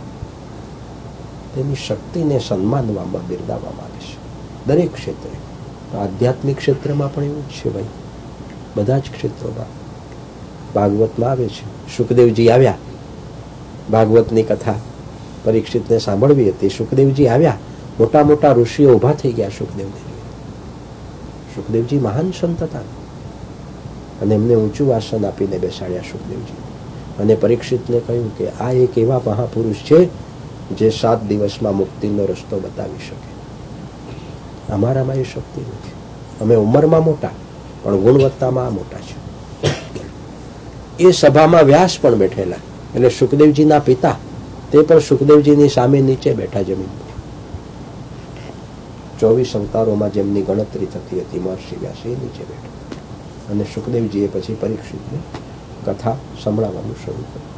તેની શક્તિને સન્માનવામાં, બિરદાવવામાં આવે છે દરેક ક્ષેત્રે. આધ્યાત્મિક ક્ષેત્રમાં પણ એવું જ છે ભાઈ, બધા જ ક્ષેત્રોમાં. ભાગવતમાં આવે છે, સુખદેવજી આવ્યા, ભાગવતની કથા પરીક્ષિતને સાંભળવી હતી. સુખદેવજી આવ્યા, મોટા મોટા ઋષિઓ ઉભા થઈ ગયા સુખદેવને. સુખદેવજી મહાન સંત હતા અને એમને ઊંચું આસન આપીને બેસાડ્યા સુખદેવજી. અને પરીક્ષિતને કહ્યું કે આ એક એવા મહાપુરુષ છે જે સાત દિવસમાં મુક્તિનો રસ્તો બતાવી શકે. અમારામાં એ શક્તિ નથી. અમે ઉંમરમાં મોટા પણ ગુણવત્તામાં મોટા છે. એ સભામાં વ્યાસ પણ બેઠેલા, એટલે સુખદેવજીના પિતા, તે પણ સુખદેવજીની સામે નીચે બેઠા જમીન પર. ચોવીસ અવતારોમાં જેમની ગણતરી થતી હતી મહર્ષિ વ્યાસ એ નીચે બેઠા. અને સુખદેવજીએ પછી પરીક્ષિતને કથા સંભળાવવાનું શરૂ કર્યું.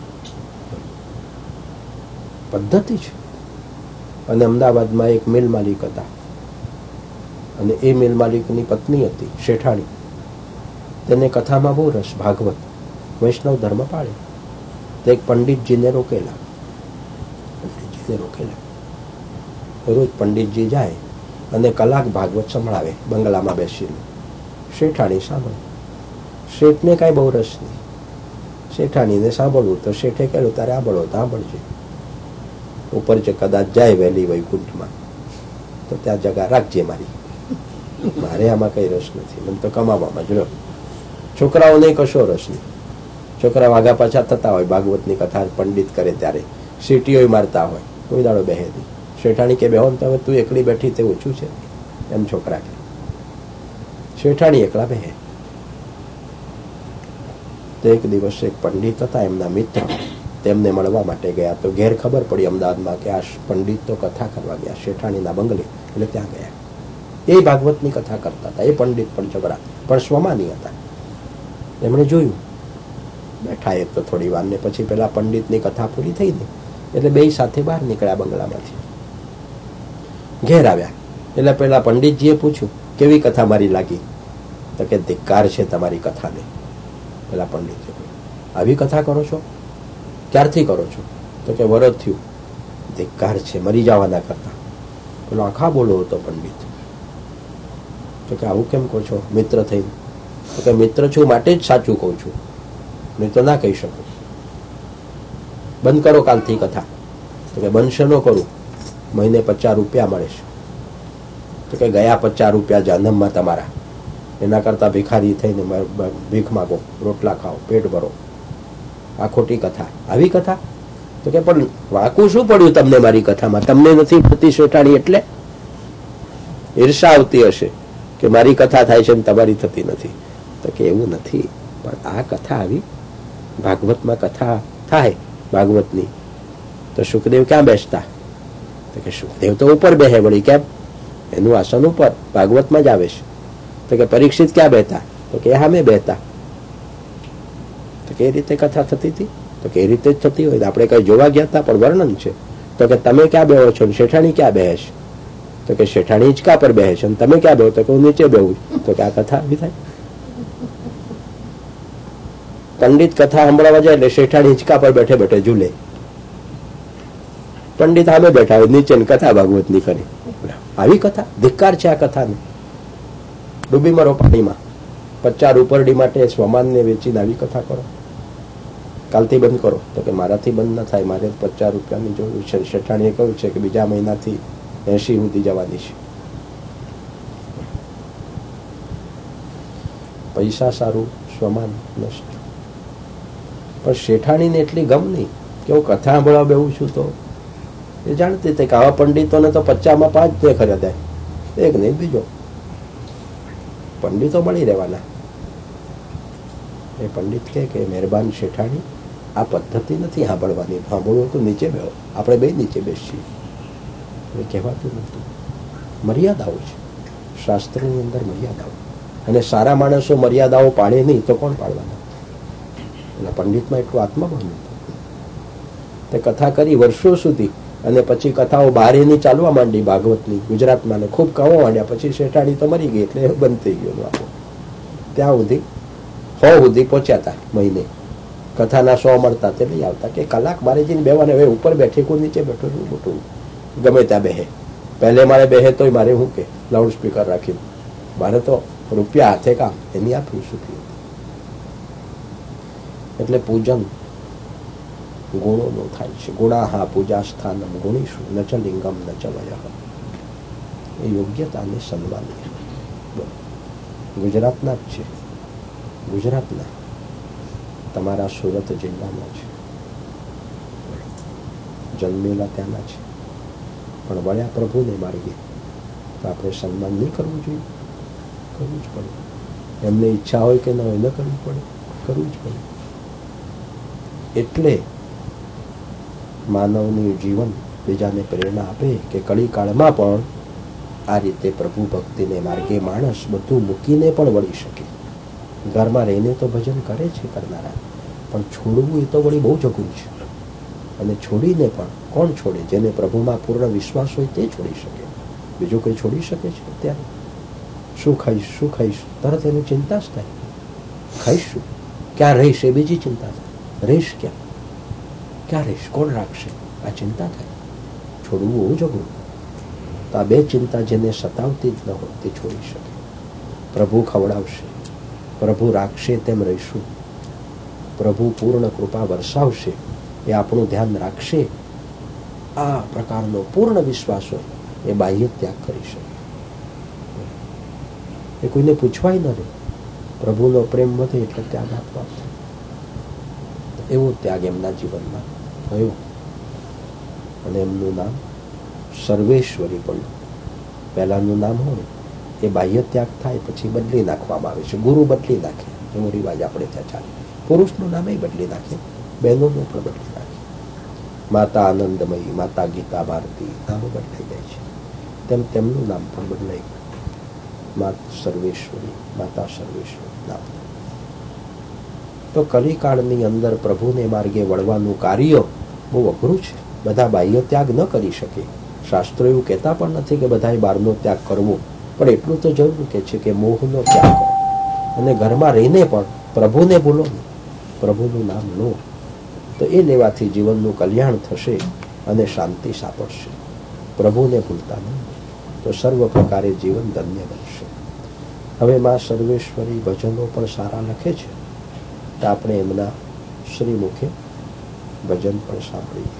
પદ્ધતિ છે. અને અમદાવાદમાં એક મિલ માલિક હતા અને એ મિલ માલિકની પત્ની હતી શેઠાણી. તેને કથામાં બહુ રસ, ભાગવત વૈષ્ણવ ધર્મ પાળે. તો એક પંડિતજીને રોકેલા પંડિતજીને રોકેલા રોજ પંડિતજી જાય અને કલાક ભાગવત સંભળાવે બંગલામાં બેસીને. શેઠાણી સાંભળે. શેઠને કાંઈ બહુ રસ નહીં. શેઠાણીને સાંભળવું તો શેઠે કહ્યું તારે આંભળો તો આંભળજે. ઉપર જે કદાચ જાય વહેલી વૈકુંઠમાં તો ત્યાં જગા રાખજે મારી, મારે આમાં કઈ રસ નથી, મને તો કમાવામાં જ રસ. છોકરાઓને કશો રસ નહીં. છોકરાઓ આગા પાછા થતા હોય, ભાગવતની કથા પંડિત કરે ત્યારે સીટીઓ મારતા હોય, કોઈ દાડો બેહે નહીં. શેઠાણી કે બેહો તો હવે તું એકલી બેઠી તે ઓછું છે એમ છોકરા કે. શેઠાણી એકલા બેહે. તો એક દિવસ એક પંડિત હતા એમના મિત્ર, તેમને મળવા માટે ગયા. તો ઘેર ખબર પડી અમદાવાદમાં કે આ પંડિત તો કથા કરવા ગયા શેઠાણીના બંગલે, એટલે ત્યાં ગયા. એ ભાગવતની કથા કરતા હતા. એ પંડિત પણ જબરા પણ સ્વમાની હતા. એમણે જોયું, બેઠા એક તો થોડી વાર ને પછી પેલા પંડિતની કથા પૂરી થઈ ગઈ એટલે બે સાથે બહાર નીકળ્યા બંગલામાંથી. ઘેર આવ્યા એટલે પેલા પંડિતજીએ પૂછ્યું કેવી કથા મારી લાગી? તો કે ધિક્કાર છે તમારી કથાને. પેલા પંડિતે આવી કથા કરો છો? ક્યારથી કરો છો? તો કે વરસ થયું. ધિક્કાર છે, મરી જવાના કરતા. પેલો આખા બોલો હતો પંડિત. તો કે આવું કેમ કહો છો મિત્ર થઈને? તો કે મિત્ર છું માટે જ સાચું કહું છું, નહીં તો ના કહી શકું. બંધ કરો કાલથી કથા. તો કે બનશે ન કરું, મહિને પચાસ રૂપિયા મળે છે. તો કે ગયા પચાસ રૂપિયા જન્મમાં તમારા, એના કરતા ભિખારી થઈને ભીખ માગો, રોટલા ખાઓ, પેટ ભરો. આ ખોટી કથા. આવી કથા? તો કે પણ વાંકું શું પડ્યું તમને મારી કથામાં? તમને નથી પડતી શેઠાણી એટલે ઈર્ષા આવતી હશે કે મારી કથા થાય છે ને તમારી થતી નથી. તો કે એવું નથી, પણ આ કથા આવી ભાગવતમાં કથા થાય ભાગવતની તો સુખદેવ ક્યાં બેસતા? તો કે સુખદેવ તો ઉપર બેહે વળી. કેમ? એનું આસન ઉપર, ભાગવતમાં જ આવે છે. તો કે પરીક્ષિત ક્યાં બેહતા? તો કે હામે બેહતા. તો કે એ રીતે કથા થતી હતી? તો કે એ રીતે જ થતી હોય. આપણે કઈ જોવા ગયા હતા પણ વર્ણન છે. તો કે તમે ક્યાં બેહો છો? શેઠાણી ક્યાં બેહે છે? તો કે શેઠાણી હિંચકા પર બેહે છે. તમે ક્યાં બેહો? તો કે હું નીચે બેહું. તો કે આ કથા આવી થાય? પંડિત કથા સાંભળવા જાય એટલે શેઠાણી હિંચકા પર બેઠે બેઠે ઝૂલે. પંડિત સામે બેઠા હોય નીચે કથા ભાગવતની કરી. આવી કથા? ધિક્કાર છે આ કથાને. ડૂબી મરો પાણીમાં. પચાસ રૂપરડી માટે સ્વમાનને વેચીને આવી કથા કરો. કાલથી બંધ કરો. તો કે મારાથી બંધ ન થાય, મારે પચાસ રૂપિયાની જરૂર છે. શેઠાણીએ કહ્યું છે કે બીજા મહિનાથી એસી સુધી જવાની છે. પૈસા સારું, સ્વમાન નષ્ટ. પણ શેઠાણીને એટલી ગમ નહીં કે હું કથા સાંભળવા બેહું છું. તો એ જાણતી હતી કે આવા પંડિતોને તો પચાસમાં પાંચ તે ખરીદાય, એક નહીં બીજો. પંડિતો મળી રહેવાના. એ પંડિત કહે કે મહેરબાન શેઠાણી, આ પદ્ધતિ નથી સાંભળવાની. સાંભળવું તો નીચે બેહો, આપણે બે નીચે બેસીએ. એ કહેવાતું નહોતું. મર્યાદાઓ છે શાસ્ત્રની અંદર, મર્યાદાઓ. અને સારા માણસો મર્યાદાઓ પાળે નહીં તો કોણ પાળવાના? એટલે પંડિતમાં એટલું આત્મબળ નહોતું. તે કથા કરી વર્ષો સુધી અને પછી કથાઓ બારેની ચાલવા માંડી ભાગવતની ગુજરાતમાં, ને ખૂબ કહેવા માંડ્યા. પછી શેઠાણી તો મરી ગઈ એટલે બંધ થઈ ગયું આપણું. ત્યાં સુધી સો સુધી પહોંચ્યા હતા મહિને. કથાના સો મળતા તે લઈ આવતા કે કલાક મારે જઈને બેવાને. હવે ઉપર બેઠે કોઈ નીચે બેઠો છું મોટું ગમે ત્યાં બેહે. પહેલે મારે બેહે તોય મારે શું કે લાઉડ સ્પીકર રાખીને મારે તો રૂપિયા હાથે કામ એની આ ફિલસૂફી. એટલે પૂજન ગુણોનું થાય છે. ગુણાહા પૂજા સ્થાનમ ગુણીશું ન ચ લિંગમ ન ચ વય. એ યોગ્યતાને સન્માનીય. ગુજરાતના જ છે, ગુજરાતના તમારા સુરત જિલ્લાના છે, જન્મેલા ત્યાંના છે, પણ વળ્યા પ્રભુને માર્ગે તો આપણે સન્માન નહીં કરવું જોઈએ? કરવું જ પડે. એમને ઈચ્છા હોય કે ન હોય, ન કરવું પડે? કરવું જ પડે. એટલે માનવનું જીવન બીજાને પ્રેરણા આપે કે કળીકાળમાં પણ આ રીતે પ્રભુ ભક્તિને માર્ગે માણસ બધું મૂકીને પણ વળી શકે. ઘરમાં રહીને તો ભજન કરે છે કરનારા, પણ છોડવું એ તો વળી બહુ જગું છે. અને છોડીને પણ કોણ છોડે? જેને પ્રભુમાં પૂર્ણ વિશ્વાસ હોય તે છોડી શકે. બીજું કંઈ છોડી શકે છે? અત્યારે શું ખાઈશ, શું ખાઈશ, તરત એની ચિંતા જ થાય. ખાઈશું, ક્યાં રહીશ એ બીજી ચિંતા થાય. રહીશ ક્યાં, ક્યાં રહીશ, કોણ રાખશે, આ ચિંતા થાય. છોડવું બહુ જગું. તો આ બે ચિંતા જેને સતાવતી જ ન હોય તે છોડી શકે. પ્રભુ ખવડાવશે, પ્રભુ રાખશે તેમ રહીશું, પ્રભુ પૂર્ણ કૃપા વરસાવશે એ આપણું ધ્યાન રાખશે. આ પ્રકારનો પૂર્ણ વિશ્વાસ હોય એ બાહ્ય ત્યાગ કરી શકે. એ કોઈને પૂછવાય ન રહે. પ્રભુનો પ્રેમ વધે એટલે ત્યાગ આપવા. એવો ત્યાગ એમના જીવનમાં થયો અને એમનું નામ સર્વેશ્વરી પડ્યું. પહેલાનું નામ હોય એ બાહ્ય ત્યાગ થાય પછી બદલી નાખવામાં આવે છે. ગુરુ બદલી નાખે, એવો રિવાજ આપણે ત્યાં ચાલે. પુરુષનું નામે બદલી નાખે, બહેનોનું પણ બદલી નાખે. માતા આનંદમયી, માતા ગીતા ભારતી નામો બદલાઈ જાય છે. તેમ તેમનું નામ પણ બદલાઈ ગયું. માત સર્વેશ્વરી, માતા સર્વેશ્વરી નામ. તો કલિકાળની અંદર પ્રભુને માર્ગે વળવાનું કાર્ય બહુ અઘરું છે. બધા બાહ્ય ત્યાગ ન કરી શકે. શાસ્ત્રો એવું કહેતા પણ નથી કે બધાએ બહારનો ત્યાગ કરવો, પણ એટલું તો જરૂર કે છે કે મોહનો ત્યાગ કરો. અને ઘરમાં રહીને પણ પ્રભુને ભૂલો નહીં, પ્રભુનું નામ લો, તો એ લેવાથી જીવનનું કલ્યાણ થશે અને શાંતિ સાંપડશે. પ્રભુને ભૂલતા નહીં તો સર્વ પ્રકારે જીવન ધન્ય બનશે. હવે માં સર્વેશ્વરી ભજનો પણ સારા લખે છે, તો આપણે એમના શ્રીમુખે ભજન પણ સાંભળીએ.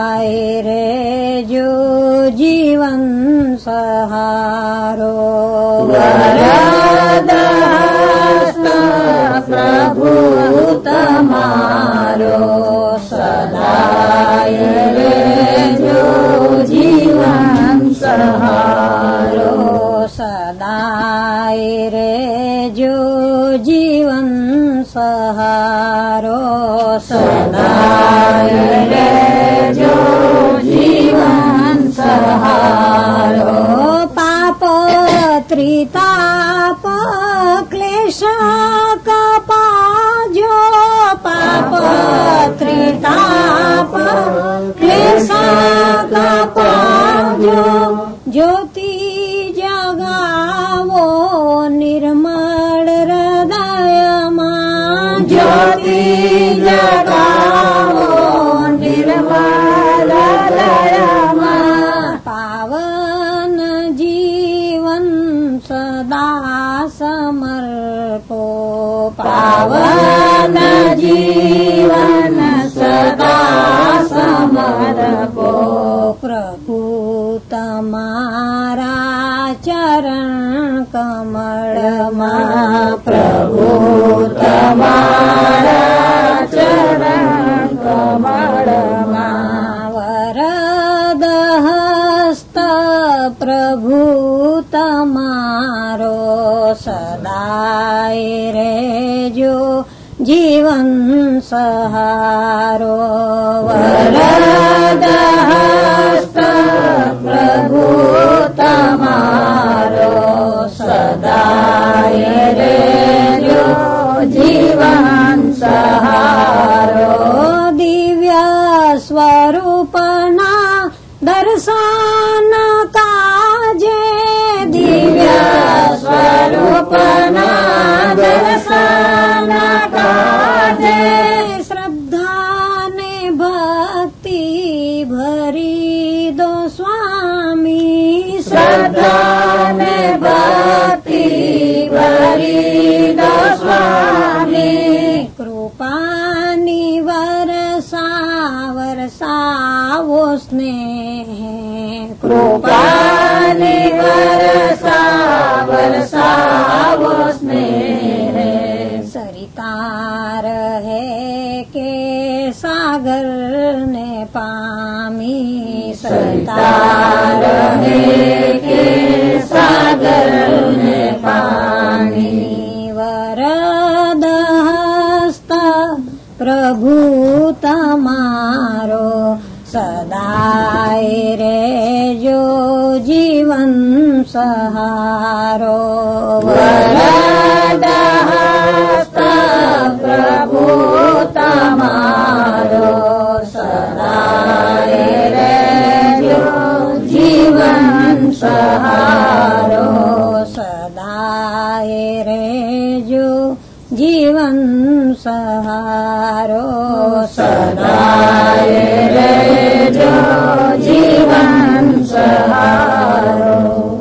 સદાય રેજો જીવન સહારો. વરદહસ્ત પ્રભુ તમારો સદાય રહેજો જીવન સહારો સદાય રહેજો જીવન સહારો સદાય રહેજો જીવન સહારો પાપ ત્રિતાપ ક્લેશ કપાજો પાપ ત્રિતાપ ક્લેશ કપાજો જ્યોતિ જગાવો નિર્મળ હૃદયમાં જ્યોતિ જગાવો નિર્મળ હૃદયમાં પાવન જીવન સદા સમર્પો પાવન જીવન સદા સમર્પો પ્રભુ તમારા ચરણ કમળમાં પ્રભુ તમારા ચરણ કમળમાં વરદ હસ્ત પ્રભુ તમારો સદાય રહેજો જીવન સહારો વરદ હસ્ત પ્રભુ તમારો સદાય રહેજો જીવન સહારો દિવ્ય સ્વરૂપના દર્શન કાજે દિવ્ય સ્વરૂપના દર્શન કાજે શ્રદ્ધા ને ભક્તિ ભરી દો સ્વામી શ્રદ્ધા ને ભક્તિ ભરી દો સ્વામી કૃપાની વરસા વરસાવો સ્નેહ કૃપાની વરસા વરસાવો સ્નેહ સરિતા રહે કે સાગર ને પામી સરિતા રહે કે સાગર ને પામી વરદ હસ્ત પ્રભુ તમારો સદાય રહેજો જીવન સહારો વરદ હસ્ત પ્રભુ તમારો સદાય રહેજો જીવન સહારો સદાય રહેજો જીવન સહારો સદાય રહેજો જીવન સહારો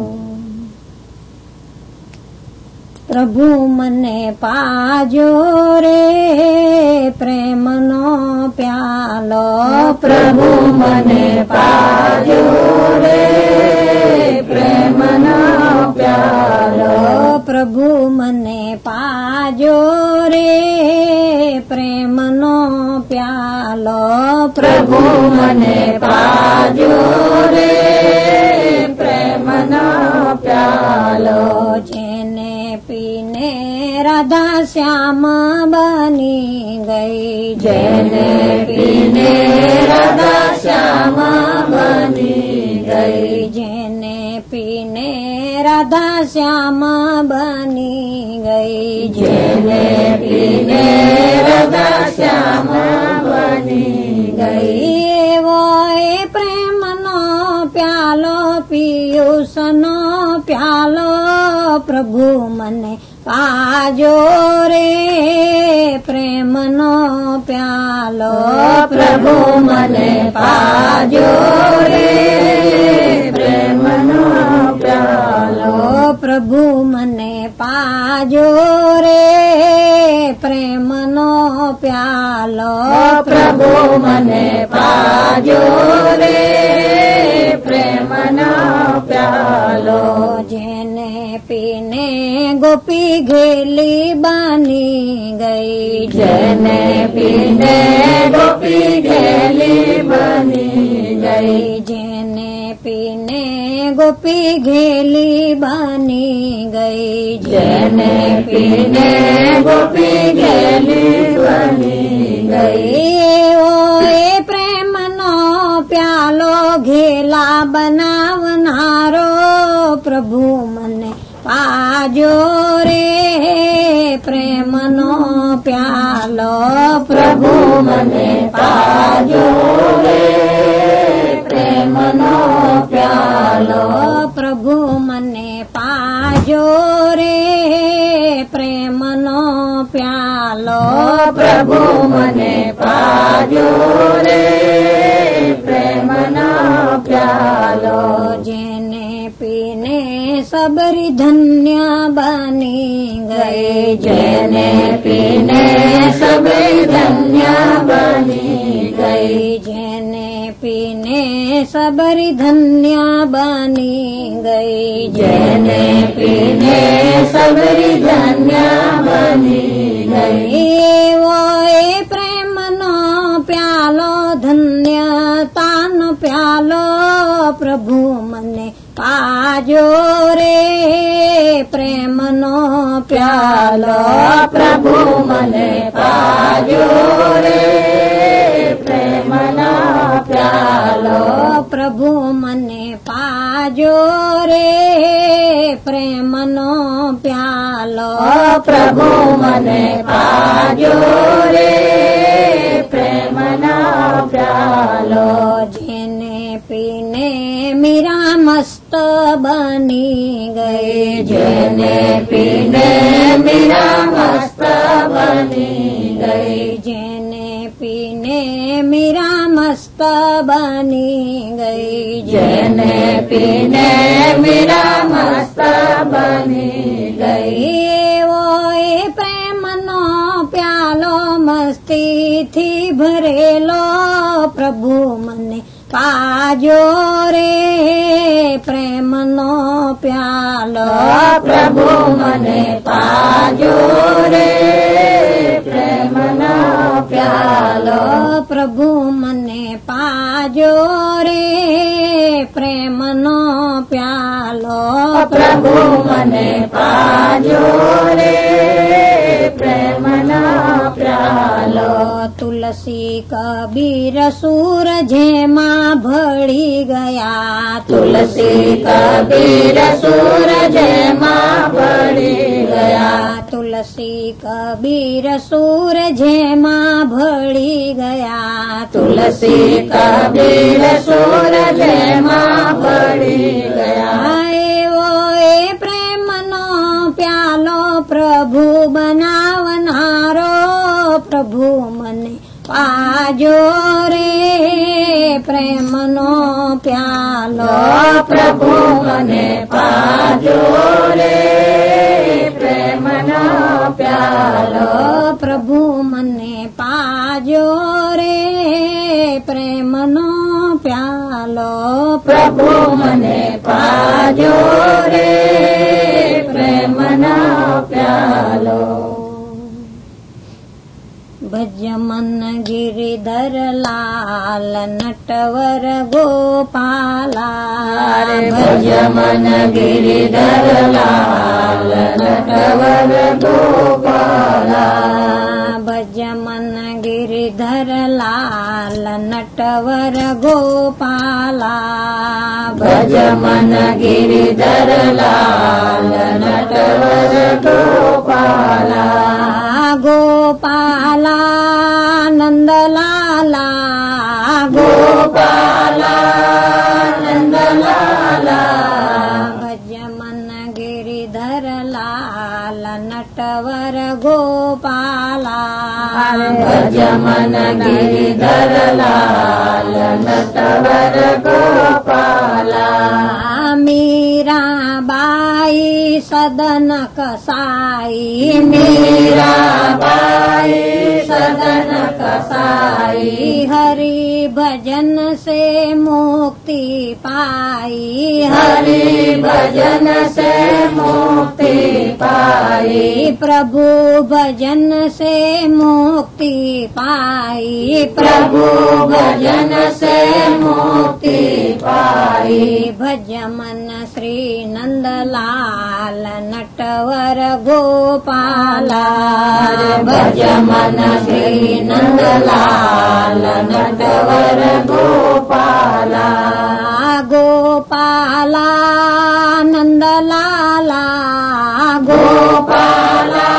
પ્રભુ મને પાજો રે પ્રેમનો પ્યાલો પ્રભુ મને પાજો રે પ્રેમનો પ્યાલો પ્રભુ મને પાજો રે પ્રેમનો પ્યાલો પ્રભુ મને પાજો રે પ્રેમનો પ્યાલો જેને પીને રાધા શ્યામ બની ગઈ જેને પીને રાધા શ્યામ બની ગઈ જેને પીને રાધા શ્યામ બની ગઈ જેને પીને રાધા શ્યામ બની ગઈ એવો એ પ્રેમનો પ્યાલો પિયુષનો પ્યાલો પ્રભુ મને પાજો રે પ્રેમનો પ્યાલો પ્રભુ મને પાજો રે પ્રેમનો પ્યાલો પ્યાલો પ્રભુ મને પાજો રે પ્રેમનો પ્યાલો પ્રભુ મને પાજો રે પ્રેમનો પ્યાલો જેને પીને ગોપી ઘેલી બની ગઈ જેને પીને ગોપી ઘેલી બની ગઈ જેને પીને ગોપી ઘેલી બની ગઈ જેને પીને ગોપી ઘેલી બની ગઈ ઓ એ પ્રેમનો પ્યાલો ઘેલા બનાવનારો પ્રભુ મને પાજો રે પ્રેમનો પ્યાલો પ્રભુ મને પાજો રે પ્રેમનો પ્યાલો પ્રભુ મને પાજો રે પ્રેમનો પ્યાલો પ્રભુ મને પાજો રે પ્રેમનો પ્યાલો જેને પીને સબરી ધન્ય બની ગઈ જેને પીને સબરી ધન્ય બની ગઈ જેને પીને સબરી ધન્ય બની ગઈ જેને પીને સબરી ધન્ય બની ગઈ એવો એ પ્રેમનો પ્યાલો ધન્યતાનો પ્યાલો પ્રભુ મને પાજો રે પ્રેમનો પ્યાલો પ્રભુ મને પાજો રે પ્રેમનો પ્યાલો પ્રભુ મને પાજો રે પ્રેમનો પ્યાલો પ્રભુ મને પાજો રે પ્રેમનો પ્યાલો જેને પીને મીરા મસ્ત બની ગઈ જેને પીને મીરા મસ્ત બની ગઈ જેને પીને મીરા મસ્ત બની ગઈ જેને પીને મીરા મસ્ત બની ગઈ એવો એ પ્રેમનો પ્યાલો મસ્તીથી ભરેલો પ્રભુ મને પાજો રે પ્રેમનો પ્યાલો પ્રભુ મને પાજો રે પ્રેમનો પ્યાલો પ્રભુ મને પાજો રે પ્રેમનો પ્યાલો પ્રભુ મને પાજો રે પ્રેમનો પ્યાલો તુલસી કબીર સૂર જેમાં ભળી ગયા તુલસી કબીર સૂર જેમાં ભળી ગયા તુલસી કબીર સૂર જેમાં ભળી ગયા તુલસી કબીર સૂર જેમાં ભળી ગયા એવો એ પ્રેમનો પ્યાલો પ્રભુ બનાવનારો પ્રભુ મને પાજો રે પ્રેમનો પ્યાલો પ્રભુ મને પાજો રે પ્રેમનો પ્યાલો પ્રભુ મને પાજો રે પ્રેમનો પ્યાલો પ્રભુ મને પાજો રે પ્રેમનો પ્યાલો ભજ મન ગિરિધર લાલ નટવર ગોપાલા ભજ મન ગિરિધર લાલ નટવર ગોપાલા ભજ મન ગિરિધર લાલ નટવર ગોપાલા ભજ મન ગિરિધર લાલ નટવર ગોપાલા ગોપાલા નંદલાલા ગોપાલા નંદલાલા ભજ મન ગિરિ गिरिधर लाल नटवर गोपाला भज मन गिरिधर लाल नटवर गोपाला मीरा बाई सदन कसाई मीरा बाई सदन कसाई हरि भजन से मुक्ति पाई हरि भजन से मुक्ति पाई प्रभु भजन से मुक्ति पाई प्रभु भजन से मुक्ति पाई भज मन श्री नंदलाल नटवर गोपाला भज मन श्री नंदलाल नटवर गोपाला गोपाला नंदलाला गोपाला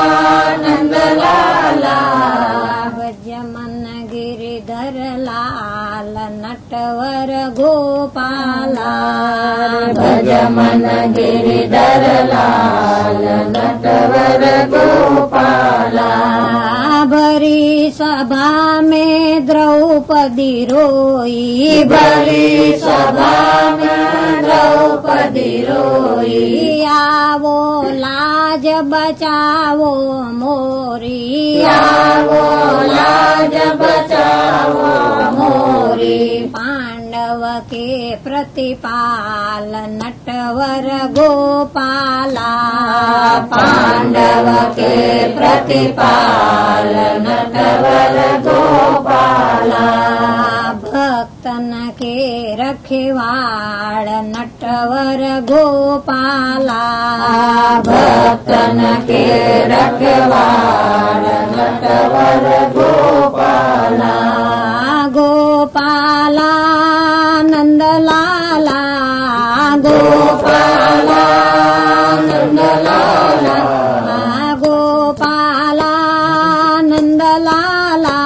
नंदलाला भज मन गिरिधर लाल नटवर गोपाला भज मन गिरिधर लाल नटवर गोपाला भरी सभा में द्रौपदी रोई भरी सभा में द्रौपदी रोई आवो लाज बचावो मोरी आवो लाज बचावो मोरी पांडव के प्रतिपाल नटवर गोपाला पांडव के प्रतिपाल नटवर गोपाला भक्तन के रखवाड़ नटवर गोपाला भक्तन के रखवाड़ नटवर गोपाला गोपाला नंदलाला गोपाला नंदलाला गोपाला नंदलाला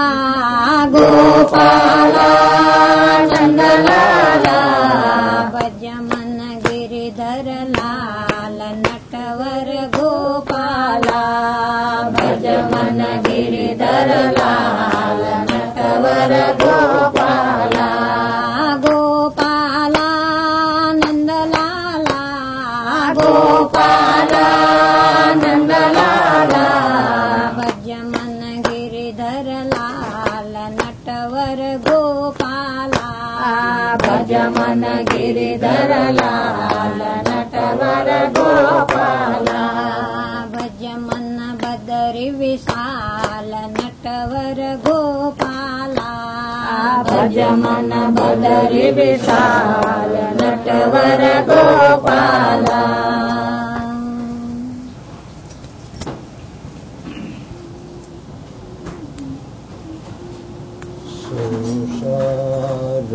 गोपाला नंदलाला भज मन गिरिधर लाल नटवर गोपाला भज मन गिरिधर लाल नटवर गोपाला गोपाला नंदलाला गोपाला नंदलाला भज मन गिरिधर लाल नटवर गोपाला भज मन गिरिधर लाल नटवर गोपाला भज मन बदरी विशाल नटवर गोपाला भज मन बदरी विशाल नटवर गोपाला संसार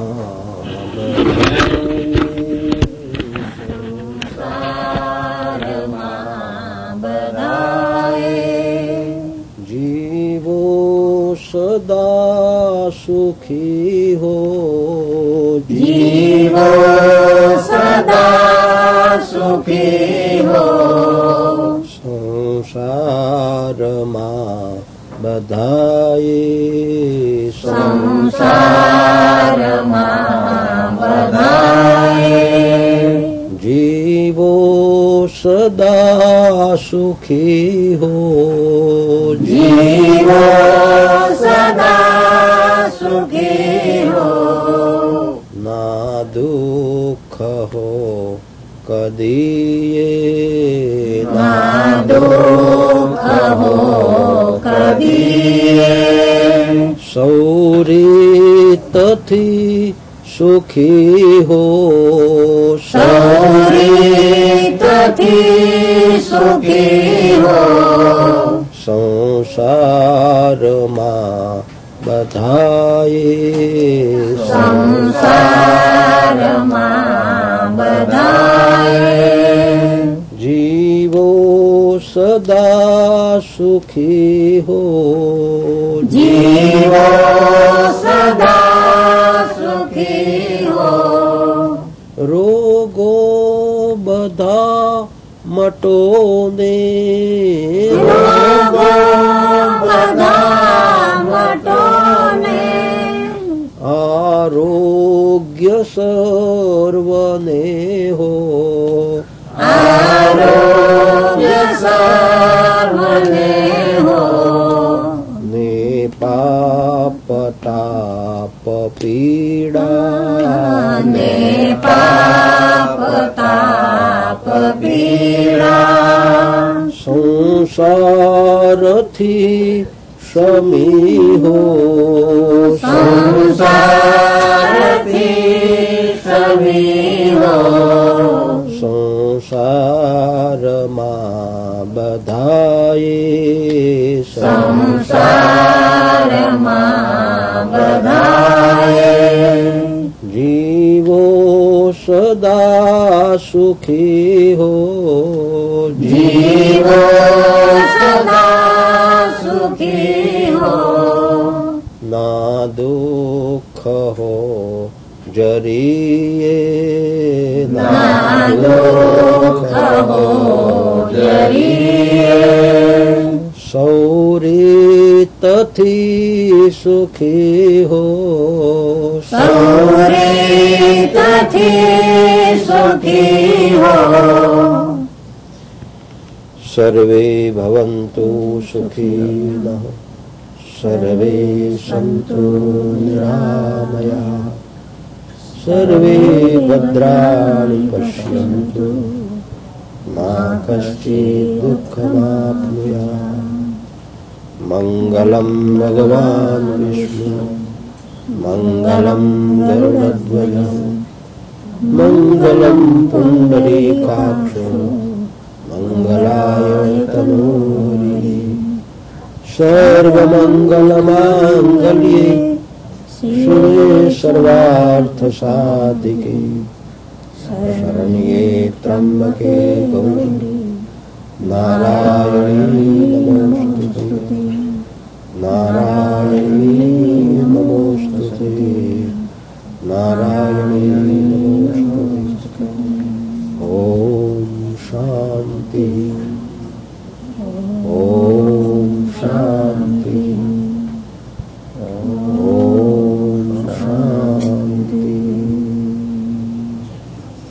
जीवो सदा सुखी हो जीवो सदा सुखी हो संसार बधाए संसार बधाए जीवो सदा सुखी हो जीवो सदा सुखी हो ना दुख हो कदिए ना दुख हो कदिए सौरी तथी सुखी हो सौरी तथी सुखी हो संसार बधाए संसार बधाए जीवो सदा सुखी हो जीवो सदा सुखी हो रोगो बधा મટો ને રોગો બધા મટો ને આરોગ્ય સર્વને હો આરોગ્ય સર્વને હો ને પાપ તાપ પીડા ને પાપ તાપ પીડા સંસારથી શમી હો સંસારથી શમી હો સંસારમાં બધાએ સંસારમાં બધાએ જીવો સદા સુખી હો જીવો સદા સુખી હો ના દુઃખ હો જરીએ ના દુઃખ હો જરીએ સૌરીતથી સુખી હો સૌરીતથી સુખી હો સર્વે ભવન્તુ સુખીનઃ સર્વે સન્તુ નિરામયા સર્વે ભદ્રાણિ પશ્યન્તુ મા કશ્ચિत् દુઃખમાપ્નુયાत् મંગલમ ભગવાન વિષ્ણુ મંગલમ ગરુડધ્વજ મંગલમ પુંડરીકાક્ષ મંગલાય તનૂરી સર્વમંગલમાંગલ્યે શિવે સર્વાર્થસાધિકે શરણ્યે ત્રંબકે ગૌરી નારાયણી નમોસ્તુતે નારાયણી નમોસ્તુતે નારાયણી નમોસ્તુતે ઓમ શાંતિ